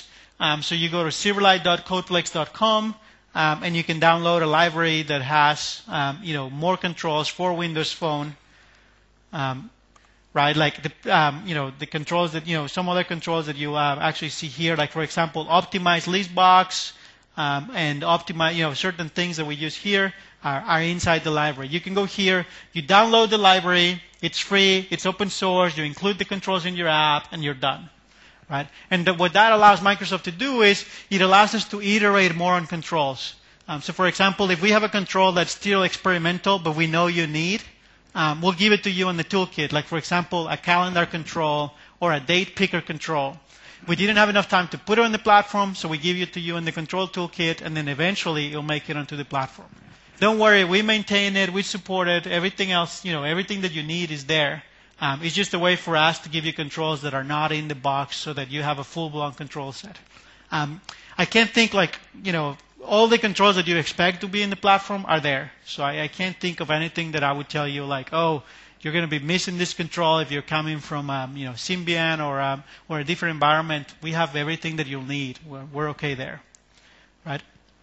Um, so you go to silverlight dot codeflex dot com, um, and you can download a library that has um, you know more controls for Windows Phone. Um, right, like the um, you know the controls that you know some other controls that you uh, actually see here, like for example, optimize list box um, and optimize you know certain things that we use here are, are inside the library. You can go here, you download the library, it's free, it's open source, you include the controls in your app, and you're done. Right? And the, what that allows Microsoft to do is it allows us to iterate more on controls. Um, so, for example, if we have a control that's still experimental, but we know you need, um, we'll give it to you in the toolkit. Like, for example, a calendar control or a date picker control. We didn't have enough time to put it on the platform, so we give it to you in the control toolkit, and then eventually it'll make it onto the platform. Don't worry, we maintain it, we support it. Everything else, you know, everything that you need is there. Um, it's just a way for us to give you controls that are not in the box so that you have a full-blown control set. Um, I can't think like, you know, all the controls that you expect to be in the platform are there. So I, I can't think of anything that I would tell you like, oh, you're going to be missing this control if you're coming from, um, you know, Symbian or, um, or a different environment. We have everything that you'll need. We're, we're okay there, right?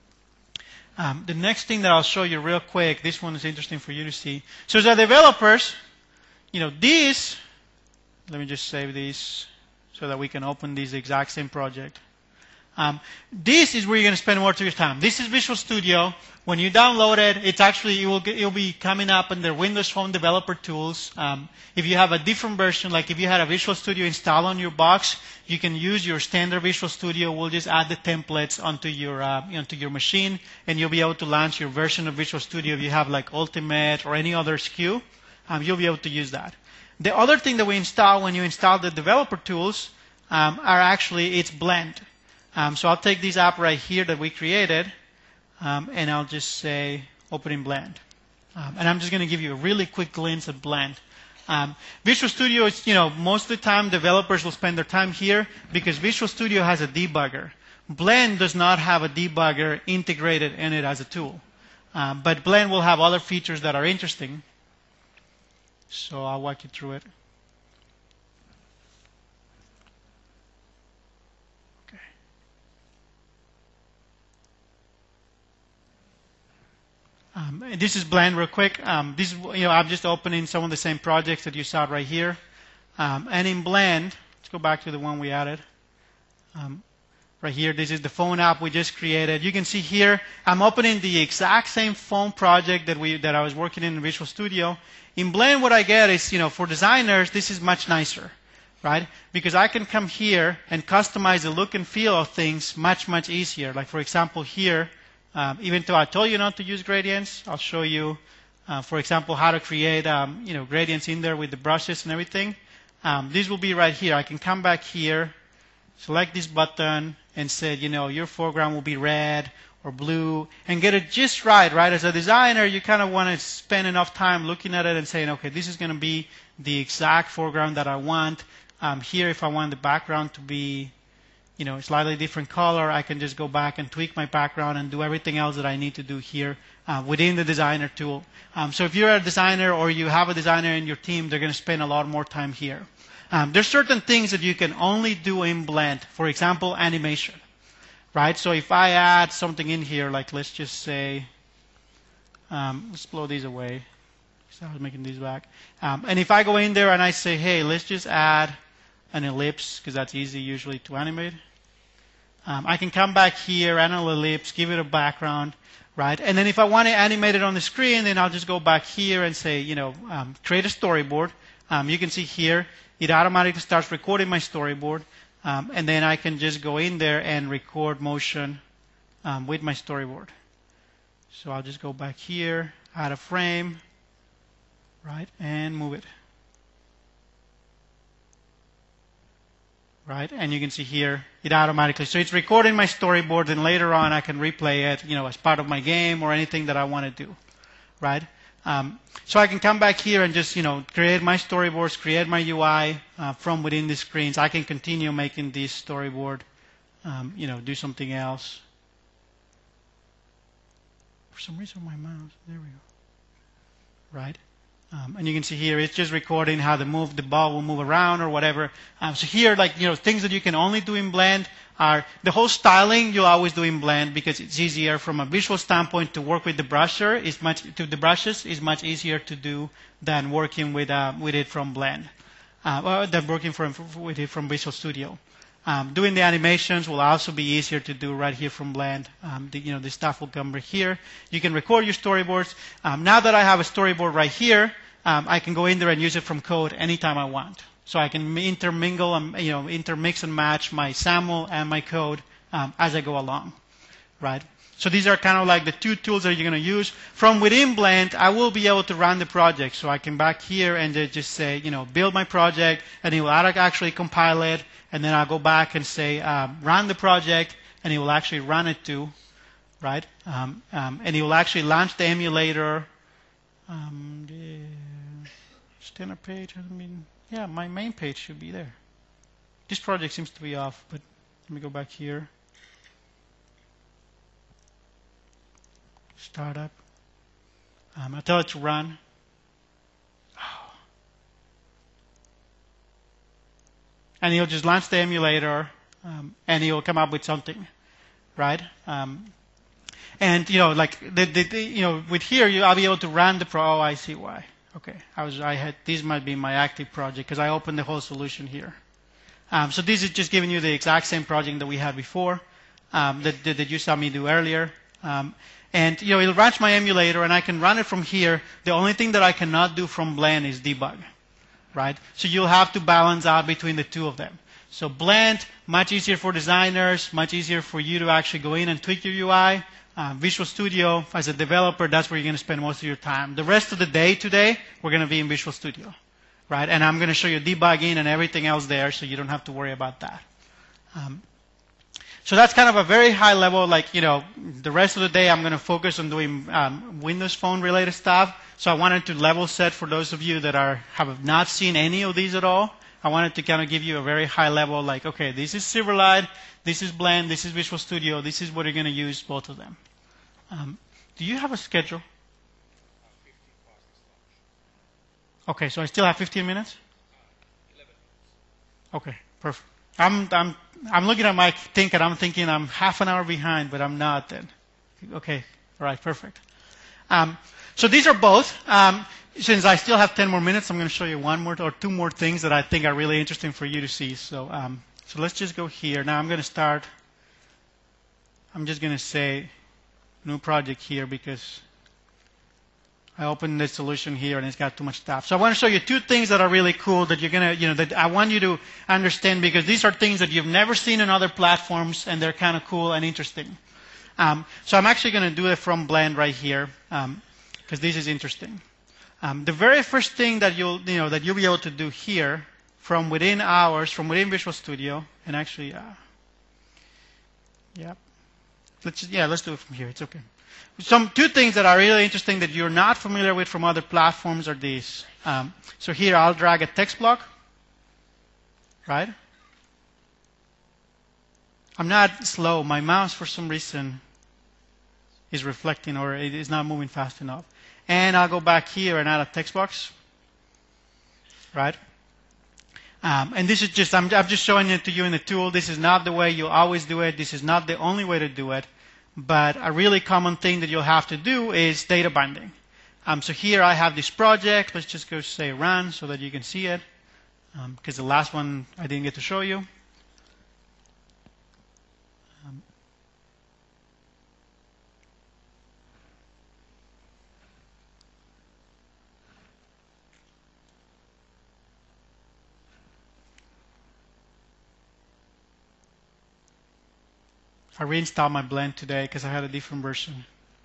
Um, the next thing that I'll show you real quick, this one is interesting for you to see. So as a developers, you know, these, let me just save these so that we can open this exact same project. Um, this is where you're going to spend more of your time. This is Visual Studio. When you download it, it's actually, it will, it will be coming up under Windows Phone Developer Tools. Um, if you have a different version, like if you had a Visual Studio installed on your box, you can use your standard Visual Studio. We'll just add the templates onto your, uh, onto your machine, and you'll be able to launch your version of Visual Studio if you have like Ultimate or any other S K U. Um, you'll be able to use that. The other thing that we install when you install the developer tools um, are actually, it's Blend. Um, so I'll take this app right here that we created, um, and I'll just say open in Blend. Um, and I'm just going to give you a really quick glimpse at Blend. Um, Visual Studio is, you know, most of the time developers will spend their time here because Visual Studio has a debugger. Blend does not have a debugger integrated in it as a tool. Um, but Blend will have other features that are interesting. So I'll walk you through it. Okay. Um, this is Blend real quick. Um, this is, you know, I'm just opening some of the same projects that you saw right here. Um, and in Blend, let's go back to the one we added. Um, right here, this is the phone app we just created. You can see here, I'm opening the exact same phone project that we that I was working in in Visual Studio. In Blend, what I get is, you know, for designers, this is much nicer, right? Because I can come here and customize the look and feel of things much, much easier. Like, for example, here, um, even though I told you not to use gradients, I'll show you, uh, for example, how to create, um, you know, gradients in there with the brushes and everything. Um, this will be right here. I can come back here, select this button, and say, you know, your foreground will be red or blue, and get it just right, right? As a designer, you kind of want to spend enough time looking at it and saying, okay, this is going to be the exact foreground that I want. Um, here, if I want the background to be, you know, a slightly different color, I can just go back and tweak my background and do everything else that I need to do here uh, within the designer tool. Um, so if you're a designer or you have a designer in your team, they're going to spend a lot more time here. Um, there's certain things that you can only do in Blend. For example, animation. Right? So if I add something in here, like let's just say, um, let's blow these away. So I was making these back. Um, and if I go in there and I say, hey, let's just add an ellipse, because that's easy usually to animate. Um, I can come back here, add an ellipse, give it a background, right? And then if I want to animate it on the screen, then I'll just go back here and say, you know, um, create a storyboard. Um, you can see here, it automatically starts recording my storyboard. Um, and then I can just go in there and record motion um, with my storyboard. So I'll just go back here, add a frame, right, and move it. Right, and you can see here, it automatically, so it's recording my storyboard, and later on I can replay it, you know, as part of my game or anything that I want to do, right? Um, so I can come back here and just, you know, create my storyboards, create my U I uh, from within the screens. I can continue making this storyboard, um, you know, do something else. For some reason, my mouse, there we go. Right? Um, and you can see here, it's just recording how the move, the ball will move around or whatever. Um, so here, like, you know, things that you can only do in Blend are the whole styling you'll always do in Blend because it's easier from a visual standpoint to work with the brusher. Is much to the brushes is much easier to do than working with uh, with it from Blend, uh, or than working from with it from Visual Studio. Um, doing the animations will also be easier to do right here from Blend. Um, the, you know, the stuff will come right here. You can record your storyboards. Um, now that I have a storyboard right here, um, I can go in there and use it from code anytime I want. So I can intermingle and you know intermix and match my SAML and my code um, as I go along, right? So these are kind of like the two tools that you're going to use. From within Blend, I will be able to run the project. So I can back here and just say, you know, build my project, and it will actually compile it. And then I'll go back and say, um, run the project, and it will actually run it too, right? Um, um, and it will actually launch the emulator. Um, the standard page, I mean, yeah, my main page should be there. This project seems to be off, but let me go back here. Startup. Um, I'll tell it to run. Oh. And he'll just launch the emulator, um, and he'll come up with something, right? Um, and you know, like the, the, the you know, with here, you, I'll be able to run the pro. Oh, I see why. Okay, I was I had this might be my active project because I opened the whole solution here. Um, so this is just giving you the exact same project that we had before, um, that, that that you saw me do earlier. Um, And you know, it'll launch my emulator, and I can run it from here. The only thing that I cannot do from Blend is debug, right? So you'll have to balance out between the two of them. So Blend, much easier for designers, much easier for you to actually go in and tweak your U I. Uh, Visual Studio, as a developer, that's where you're going to spend most of your time. The rest of the day today, we're going to be in Visual Studio, right? And I'm going to show you debugging and everything else there, so you don't have to worry about that. Um, So that's kind of a very high level, like, you know, the rest of the day I'm going to focus on doing um, Windows Phone related stuff. So I wanted to level set for those of you that are have not seen any of these at all. I wanted to kind of give you a very high level, like, okay, this is Silverlight, this is Blend, this is Visual Studio, this is what you're going to use, both of them. Um, do you have a schedule? Okay, so I still have fifteen minutes? Okay, perfect. I'm I'm I'm looking at my thing and I'm thinking I'm half an hour behind, but I'm not then. Okay, all right, perfect. Um, so these are both. Um, since I still have ten more minutes, I'm going to show you one more or two more things that I think are really interesting for you to see. So um, so let's just go here. Now I'm going to start. I'm just going to say new project here because I opened the solution here and it's got too much stuff. So I want to show you two things that are really cool that you're going to, you know, that I want you to understand because these are things that you've never seen in other platforms and they're kind of cool and interesting. Um, so I'm actually going to do it from Blend right here because um, this is interesting. Um, the very first thing that you'll, you know, that you'll be able to do here from within hours, from within Visual Studio, and actually, uh, yeah, let's just, yeah, let's do it from here. It's okay. Some two things that are really interesting that you're not familiar with from other platforms are these. Um, so here I'll drag a text block, right? I'm not slow. My mouse, for some reason, is reflecting or it is not moving fast enough. And I'll go back here and add a text box, right? Um, and this is just, I'm, I'm just showing it to you in the tool. This is not the way you always do it. This is not the only way to do it. But a really common thing that you'll have to do is data binding. Um, so here I have this project. Let's just go say run so that you can see it. Because um, the last one I didn't get to show you. Um, I reinstalled my Blend today because I had a different version.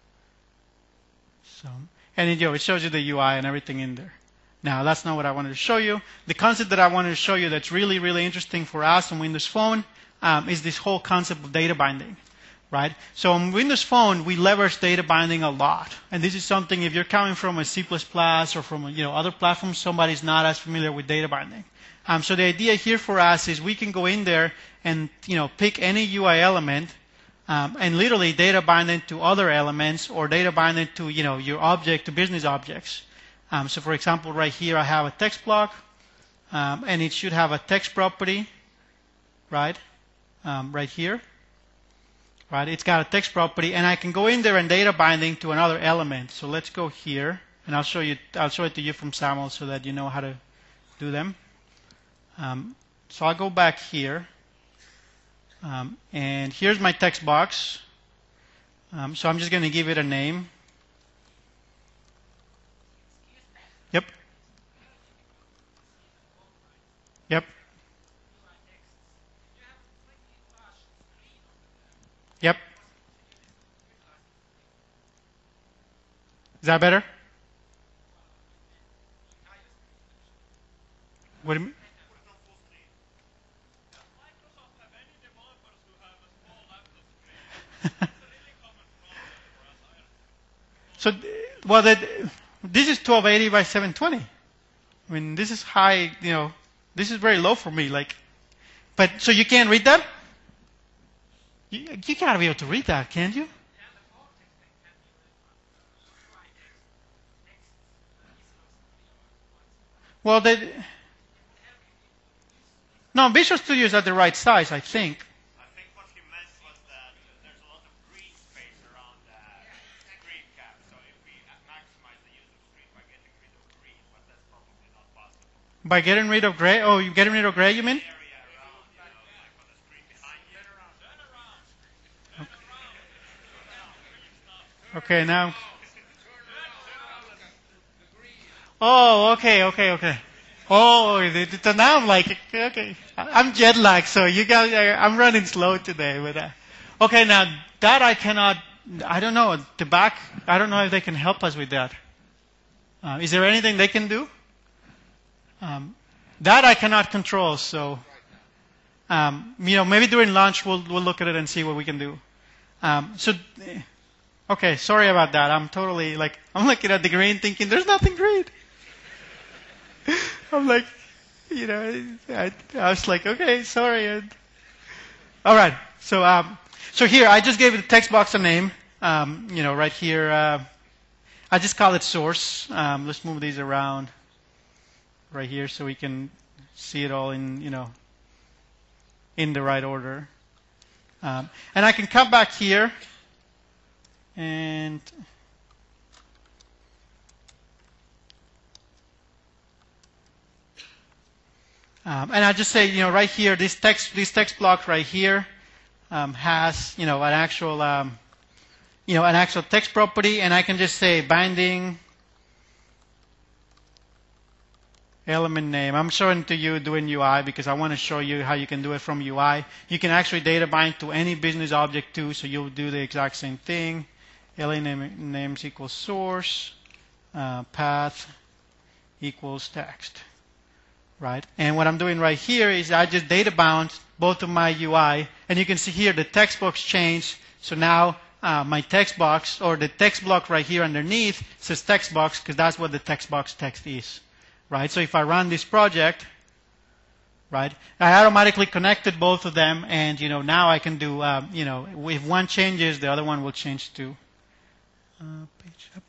So, and it, you know, it shows you the U I and everything in there. Now, that's not what I wanted to show you. The concept that I wanted to show you that's really, really interesting for us on Windows Phone um, is this whole concept of data binding, right? So on Windows Phone, we leverage data binding a lot. And this is something, if you're coming from a C plus plus or from you know other platforms, somebody's not as familiar with data binding. Um, so the idea here for us is we can go in there and you know pick any U I element Um, and literally data bind it to other elements or data bind it to you know your object, to business objects. Um, so for example, right here I have a text block, um, and it should have a text property, right, um, right here. Right, it's got a text property, and I can go in there and data binding to another element. So let's go here, and I'll show you. I'll show it to you from SAML so that you know how to do them. Um, so I'll go back here, um, and here's my text box. Um, so I'm just going to give it a name. Yep. Yep. Yep. Is that better? What do you mean? So, well, that, this is twelve eighty by seven twenty. I mean, this is high, you know, this is very low for me. Like, but, so you can't read that? You, you gotta be able to read that, can't you? Well, they, no, Visual Studio is at the right size, I think. I think what he meant was that there's a lot of green space around that screen cap. So if we maximize the use of screen by getting rid of green, but that's probably not possible. By getting rid of gray? Oh, you getting rid of gray, you mean? Area around, you know, like on the screen behind you. Okay, now. Oh, okay, okay, okay. Oh, so now I'm like, okay, I'm jet lagged, so you guys, I'm running slow today. But uh, okay, now that I cannot, I don't know the back. I don't know if they can help us with that. Uh, is there anything they can do? Um, that I cannot control. So, um, you know, maybe during lunch we'll we'll look at it and see what we can do. Um, so, okay, sorry about that. I'm totally like I'm looking at the green, thinking there's nothing green. I'm like, you know, I, I was like, okay, sorry. All right. So, um, so here I just gave the text box a name. Um, you know, right here, uh, I just call it source. Um, let's move these around right here so we can see it all in, you know, in the right order. Um, and I can come back here and. Um, and I just say, you know, right here, this text, this text block right here um, has, you know, an actual, um, you know, an actual text property, and I can just say binding element name. I'm showing to you doing U I because I want to show you how you can do it from U I. You can actually data bind to any business object too, so you'll do the exact same thing. Element name, names equals source, uh, path equals text. Right, and what I'm doing right here is I just data bound both of my U I, and you can see here the text box changed. So now uh, my text box, or the text block right here underneath, says text box because that's what the text box text is. Right, so if I run this project, right, I automatically connected both of them, and you know now I can do, um, you know, if one changes, the other one will change too. Uh, page up.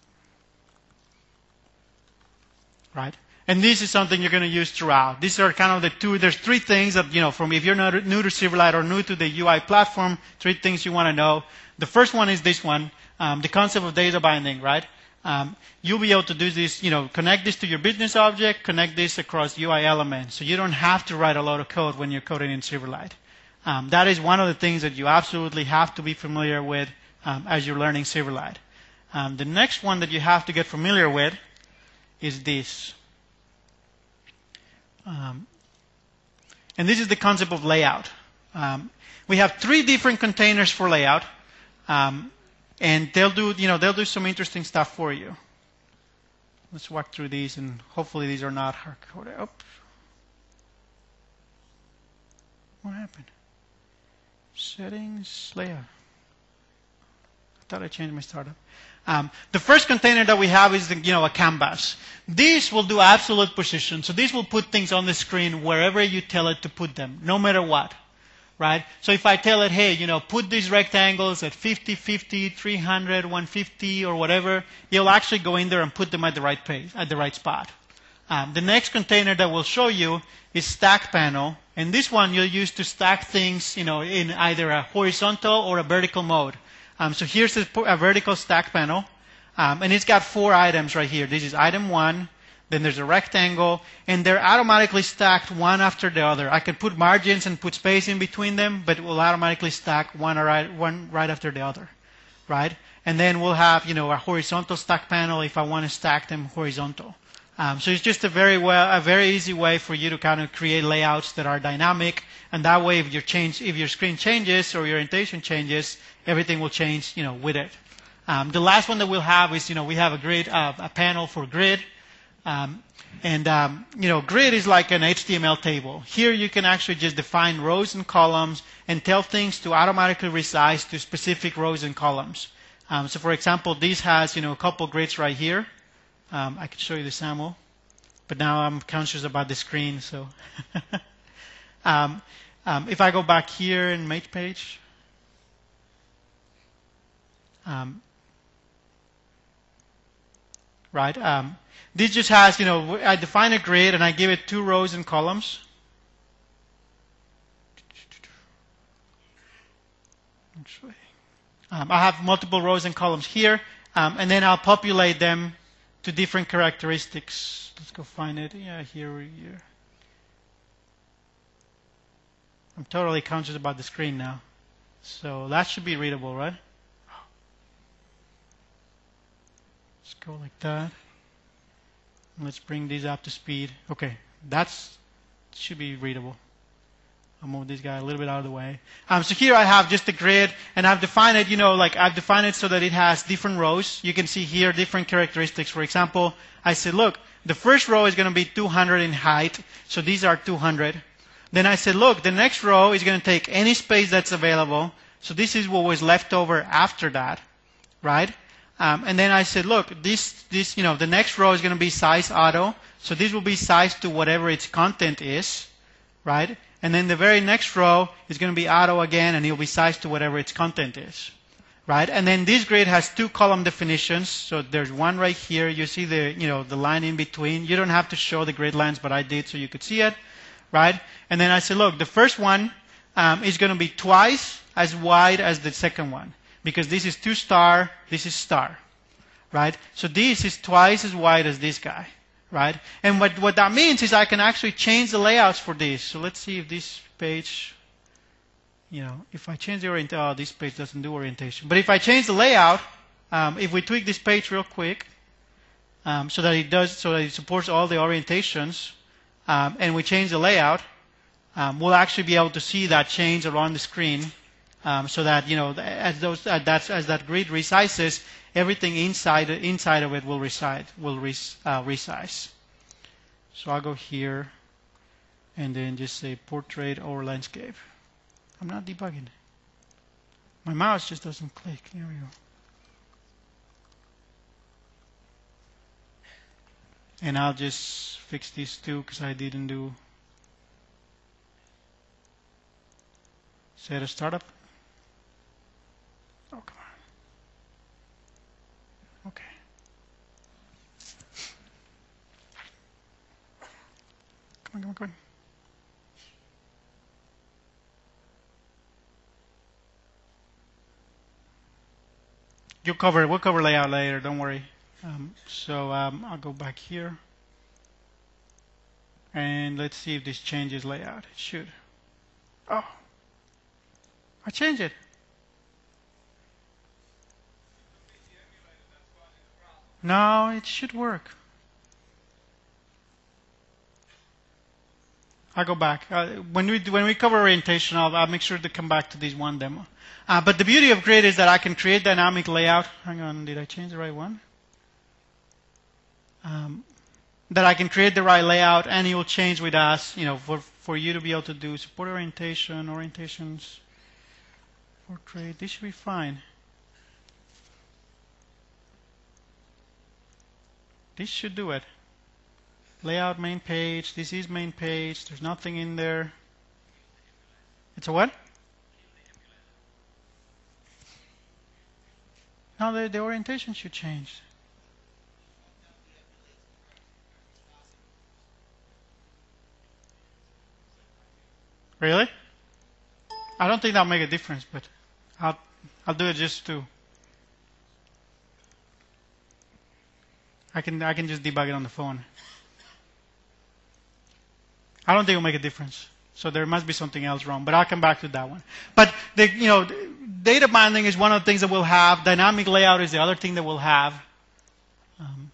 Right. And this is something you're going to use throughout. These are kind of the two, there's three things that, you know, from if you're not new to Silverlight or new to the U I platform, three things you want to know. The first one is this one, um, the concept of data binding, right? Um, you'll be able to do this, you know, connect this to your business object, connect this across U I elements. So you don't have to write a lot of code when you're coding in Silverlight. Um, that is one of the things that you absolutely have to be familiar with um, as you're learning Silverlight. Um, the next one that you have to get familiar with is this. Um, and this is the concept of layout. Um, we have three different containers for layout, um, and they'll do, you know, they'll do some interesting stuff for you. Let's walk through these, and hopefully these are not hard coded. Oh. What happened? Settings, layout. I thought I changed my startup. Um, the first container that we have is the, you know, a canvas. This will do absolute position. So this will put things on the screen wherever you tell it to put them, no matter what. right? So if I tell it, hey, you know, put these rectangles at fifty, fifty, three hundred, one fifty, or whatever, it'll actually go in there and put them at the right place, at the right spot. Um, the next container that we'll show you is stack panel, and this one you'll use to stack things, you know, in either a horizontal or a vertical mode. Um, so here's a, a vertical stack panel, um, and it's got four items right here. This is item one. Then there's a rectangle, and they're automatically stacked one after the other. I can put margins and put space in between them, but it will automatically stack one right, one right after the other, right? And then we'll have, you know, a horizontal stack panel if I want to stack them horizontal. Um, so it's just a very well, a very easy way for you to kind of create layouts that are dynamic, and that way, if your change, if your screen changes or your orientation changes, everything will change, you know, with it. Um, the last one that we'll have is, you know, we have a grid, uh, a panel for grid. Um, and, um, you know, grid is like an H T M L table. Here you can actually just define rows and columns and tell things to automatically resize to specific rows and columns. Um, so, for example, this has, you know, a couple grids right here. Um, I could show you the sample, but now I'm conscious about the screen. So, um, um, if I go back here in Mate page, um, right. Um, This just has, you know, I define a grid and I give it two rows and columns. Um, I have multiple rows and columns here, um, and then I'll populate them to different characteristics. Let's go find it. Yeah, here, here. I'm totally conscious about the screen now. So that should be readable, right? Let's go like that. Let's bring these up to speed. Okay, that's should be readable. I'll move this guy a little bit out of the way. Um, so here I have just a grid, and I've defined it, you know, like I've defined it so that it has different rows. You can see here different characteristics. For example, I said, look, the first row is going to be two hundred in height, so these are two hundred. Then I said, look, the next row is going to take any space that's available, so this is what was left over after that, right? Um, and then I said, look, this, this, you know, the next row is going to be size auto. So this will be sized to whatever its content is, right? And then the very next row is going to be auto again, and it'll be sized to whatever its content is, right? And then this grid has two column definitions. So there's one right here. You see the, you know, the line in between. You don't have to show the grid lines, but I did so you could see it, right? And then I said, look, the first one um, is going to be twice as wide as the second one. Because this is two star, this is star, right? So this is twice as wide as this guy, right? And what, what that means is I can actually change the layouts for this. So let's see if this page, you know, if I change the orientation, oh, this page doesn't do orientation. But if I change the layout, um, if we tweak this page real quick, um, so that it does, so that it supports all the orientations, um, and we change the layout, um, we'll actually be able to see that change around the screen. Um, so that, you know, as those uh, that's, as that grid resizes, everything inside inside of it will reside will res, uh, resize. So I'll go here, and then just say portrait over landscape. I'm not debugging. My mouse just doesn't click. Here we go. And I'll just fix these two because I didn't do set a startup. Oh, come on. Okay. Come on, come on, come on. You'll cover, we'll cover layout later, don't worry. Um, so um, I'll go back here. And let's see if this changes layout. It should. Oh. I changed it. No, it should work. I'll go back. Uh, when we when we cover orientation, I'll, I'll make sure to come back to this one demo. Uh, but the beauty of Grid is that I can create dynamic layout. Hang on, did I change the right one? Um, that I can create the right layout, and it will change with us. You know, for for you to be able to do support orientation, orientations, portrait. This should be fine. This should do it. Layout main page. This is main page. There's nothing in there. It's a what? Now the, the orientation should change. Really? I don't think that'll make a difference, but I'll I'll do it just to. I can I can just debug it on the phone. I don't think it'll make a difference. So there must be something else wrong, but I'll come back to that one. But the, you know, data binding is one of the things that we'll have. Dynamic layout is the other thing that we'll have. Um,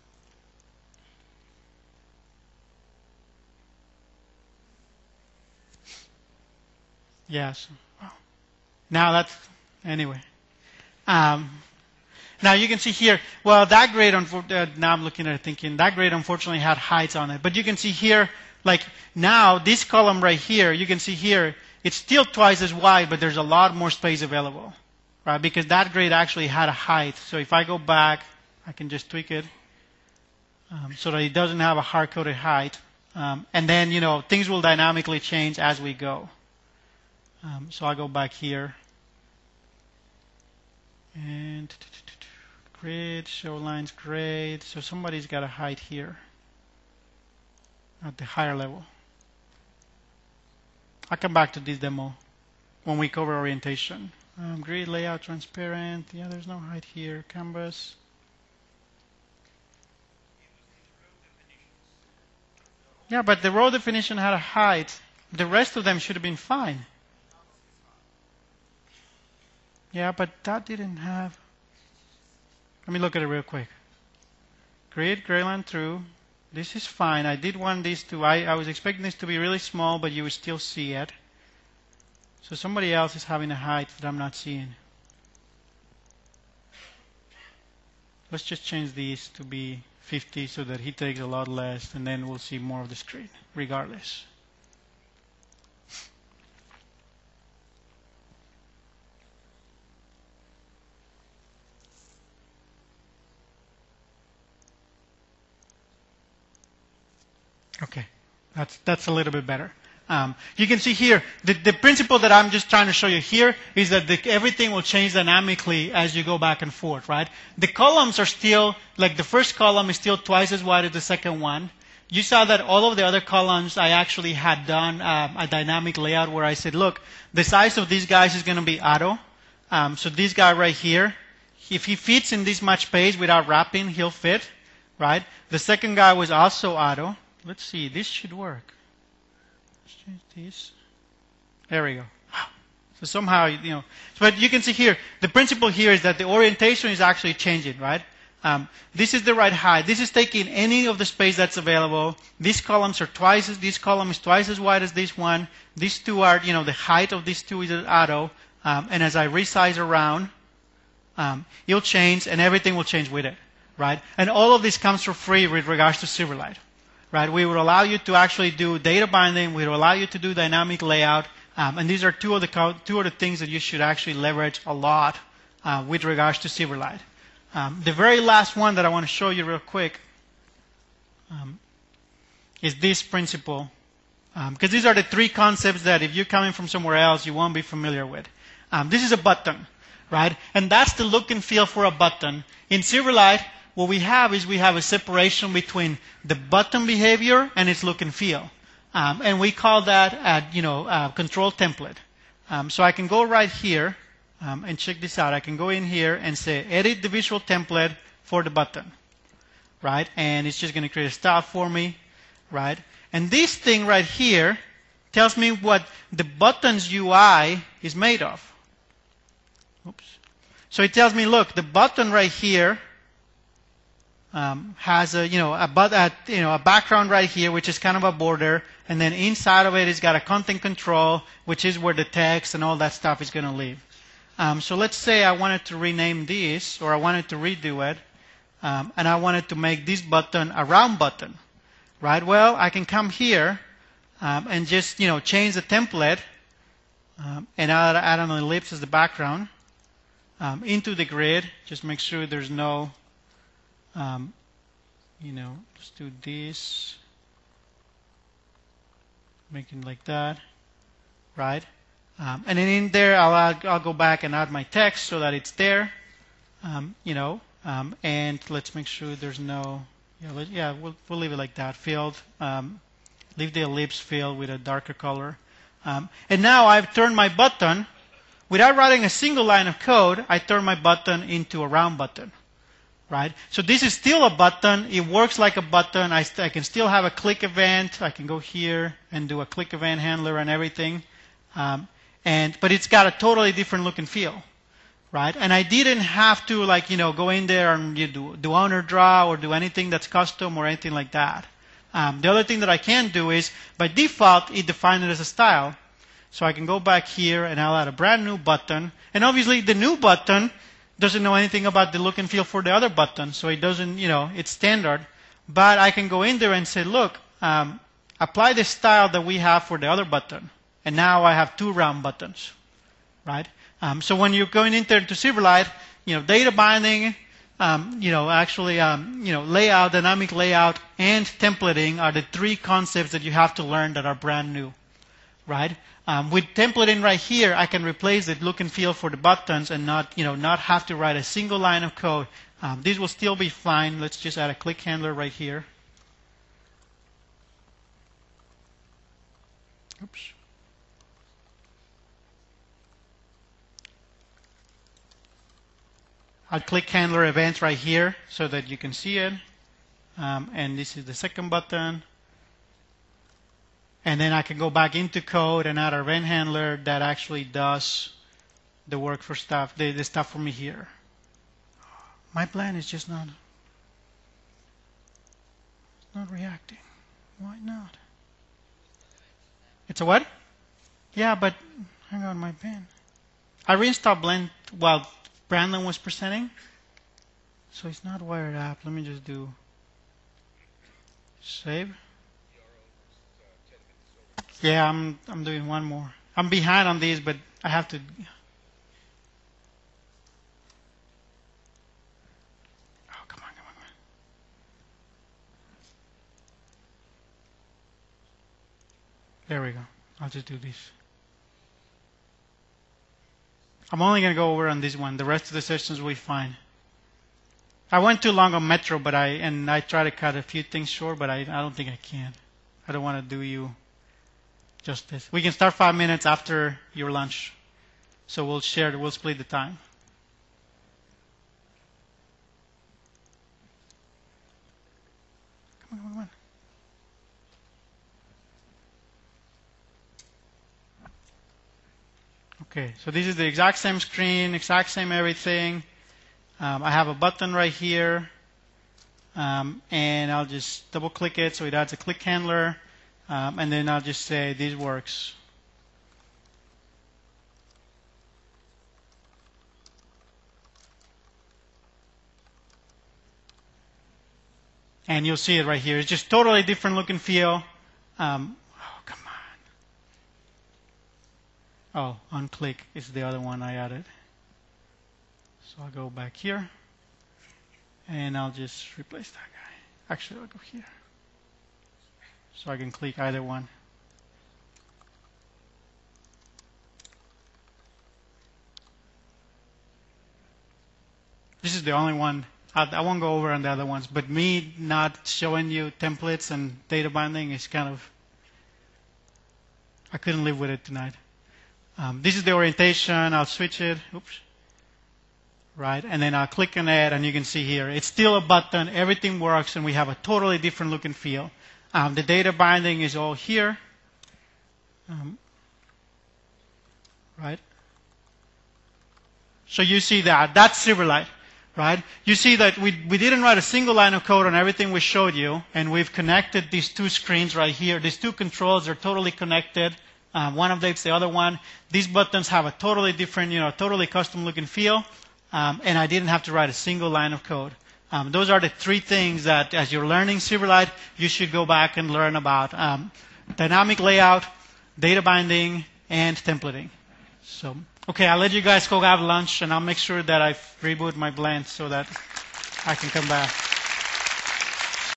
yes. Now that's anyway. Um, now you can see here. Well, that grade. Uh, now I'm looking at it, thinking that grade unfortunately had heights on it. But you can see here. Like now, this column right here, you can see here, it's still twice as wide, but there's a lot more space available, right? Because that grade actually had a height. So if I go back, I can just tweak it um, so that it doesn't have a hard-coded height. Um, and then, you know, things will dynamically change as we go. Um, so I'll go back here. And grid, show lines, grade. So somebody's got a height here. At the higher level. I'll come back to this demo when we cover orientation. Um, grid layout transparent. Yeah, there's no height here. Canvas. Yeah, but the row definition had a height. The rest of them should have been fine. Yeah, but that didn't have. Let me look at it real quick. Grid, gray line through. This is fine. I did want this to, I, I was expecting this to be really small, but you would still see it. So somebody else is having a height that I'm not seeing. Let's just change these to be fifty so that he takes a lot less, and then we'll see more of the screen, regardless. Okay, that's that's a little bit better. Um, you can see here, the, the principle that I'm just trying to show you here is that the, everything will change dynamically as you go back and forth, right? The columns are still, like the first column is still twice as wide as the second one. You saw that all of the other columns I actually had done um, a dynamic layout where I said, look, the size of these guys is going to be auto. Um, so this guy right here, if he fits in this much space without wrapping, he'll fit, right? The second guy was also auto. Let's see, this should work. Let's change this. There we go. So somehow, you know, but you can see here, the principle here is that the orientation is actually changing, right? Um, this is the right height. This is taking any of the space that's available. These columns are twice as, this column is twice as wide as this one. These two are, you know, the height of these two is auto. Um, and as I resize around, um, it'll change and everything will change with it, right? And all of this comes for free with regards to Silverlight. Right, we would allow you to actually do data binding. We would allow you to do dynamic layout, um, and these are two of the co- two of the things that you should actually leverage a lot uh, with regards to Silverlight. Um, the very last one that I want to show you real quick um, is this principle, because um, these are the three concepts that if you're coming from somewhere else, you won't be familiar with. Um, this is a button, right, and that's the look and feel for a button in Silverlight. What we have is we have a separation between the button behavior and its look and feel. Um, and we call that a, you know, a control template. Um, so I can go right here um, and check this out. I can go in here and say, edit the visual template for the button. Right? And it's just going to create a style for me. Right? And this thing right here tells me what the button's U I is made of. Oops. So it tells me, look, the button right here Um, has a you know a, but, a you know a background right here, which is kind of a border, and then inside of it, it's got a content control, which is where the text and all that stuff is going to live. Um, so let's say I wanted to rename this, or I wanted to redo it, um, and I wanted to make this button a round button, right? Well, I can come here um, and just you know change the template um, and add, add an ellipse as the background um, into the grid. Just make sure there's no Um, you know, let's do this, make it like that, right? Um, and then in there, I'll, add, I'll go back and add my text so that it's there. um, you know, um, and let's make sure there's no, yeah, let, yeah we'll, we'll leave it like that, filled, um, leave the ellipse filled with a darker color. Um, and now I've turned my button, without writing a single line of code, I turn my button into a round button. Right? So this is still a button. It works like a button. I, st- I can still have a click event. I can go here and do a click event handler and everything. Um, and but it's got a totally different look and feel, right? And I didn't have to like you know go in there and you do do owner draw or do anything that's custom or anything like that. Um, the other thing that I can do is by default it defines it as a style. So I can go back here and I'll add a brand new button. And obviously the new button doesn't know anything about the look and feel for the other button, so it doesn't, you know, it's standard. But I can go in there and say, look, um, apply the style that we have for the other button, and now I have two round buttons, right? Um, so when you're going in there to Silverlight, you know, data binding, um, you know, actually, um, you know, layout, dynamic layout, and templating are the three concepts that you have to learn that are brand new, right? Um, with templating right here, I can replace the look and feel for the buttons and not, you know, not have to write a single line of code. Um, this will still be fine. Let's just add a click handler right here. Oops. I'll click handler event right here so that you can see it. Um, and this is the second button. And then I can go back into code and add a event handler that actually does the work for stuff, the, the stuff for me here. My plan is just not, not reacting. Why not? It's a what? Yeah, but hang on, my pen. I reinstalled Blend while Brandon was presenting. So it's not wired up. Let me just do save. Yeah, I'm I'm doing one more. I'm behind on these, but I have to. Oh, come on, come on, come on. There we go. I'll just do this. I'm only going to go over on this one. The rest of the sessions will be fine. I went too long on Metro, but I and I try to cut a few things short, but I I don't think I can. I don't want to do you justice. We can start five minutes after your lunch. So we'll share, we'll split the time. Come on, come on, come on. Okay, so this is the exact same screen, exact same everything. Um, I have a button right here. Um, and I'll just double click it so it adds a click handler. Um, and then I'll just say this works. And you'll see it right here. It's just totally different look and feel. Um, oh, come on. Oh, unclick is the other one I added. So I'll go back here. And I'll just replace that guy. Actually, I'll go here. So I can click either one. This is the only one. I, I won't go over on the other ones, but me not showing you templates and data binding is kind of, I couldn't live with it tonight. Um, this is the orientation. I'll switch it. Oops. Right, and then I'll click on it, and you can see here, it's still a button. Everything works, and we have a totally different look and feel. Um, the data binding is all here. Um, right? So you see that. That's Silverlight, right? You see that we, we didn't write a single line of code on everything we showed you, and we've connected these two screens right here. These two controls are totally connected. Um, one updates the other one. These buttons have a totally different, you know, totally custom look and feel. Um, and I didn't have to write a single line of code. Um, those are the three things that, as you're learning Silverlight, you should go back and learn about. Um, dynamic layout, data binding, and templating. So, okay, I'll let you guys go have lunch, and I'll make sure that I reboot my Blend so that I can come back.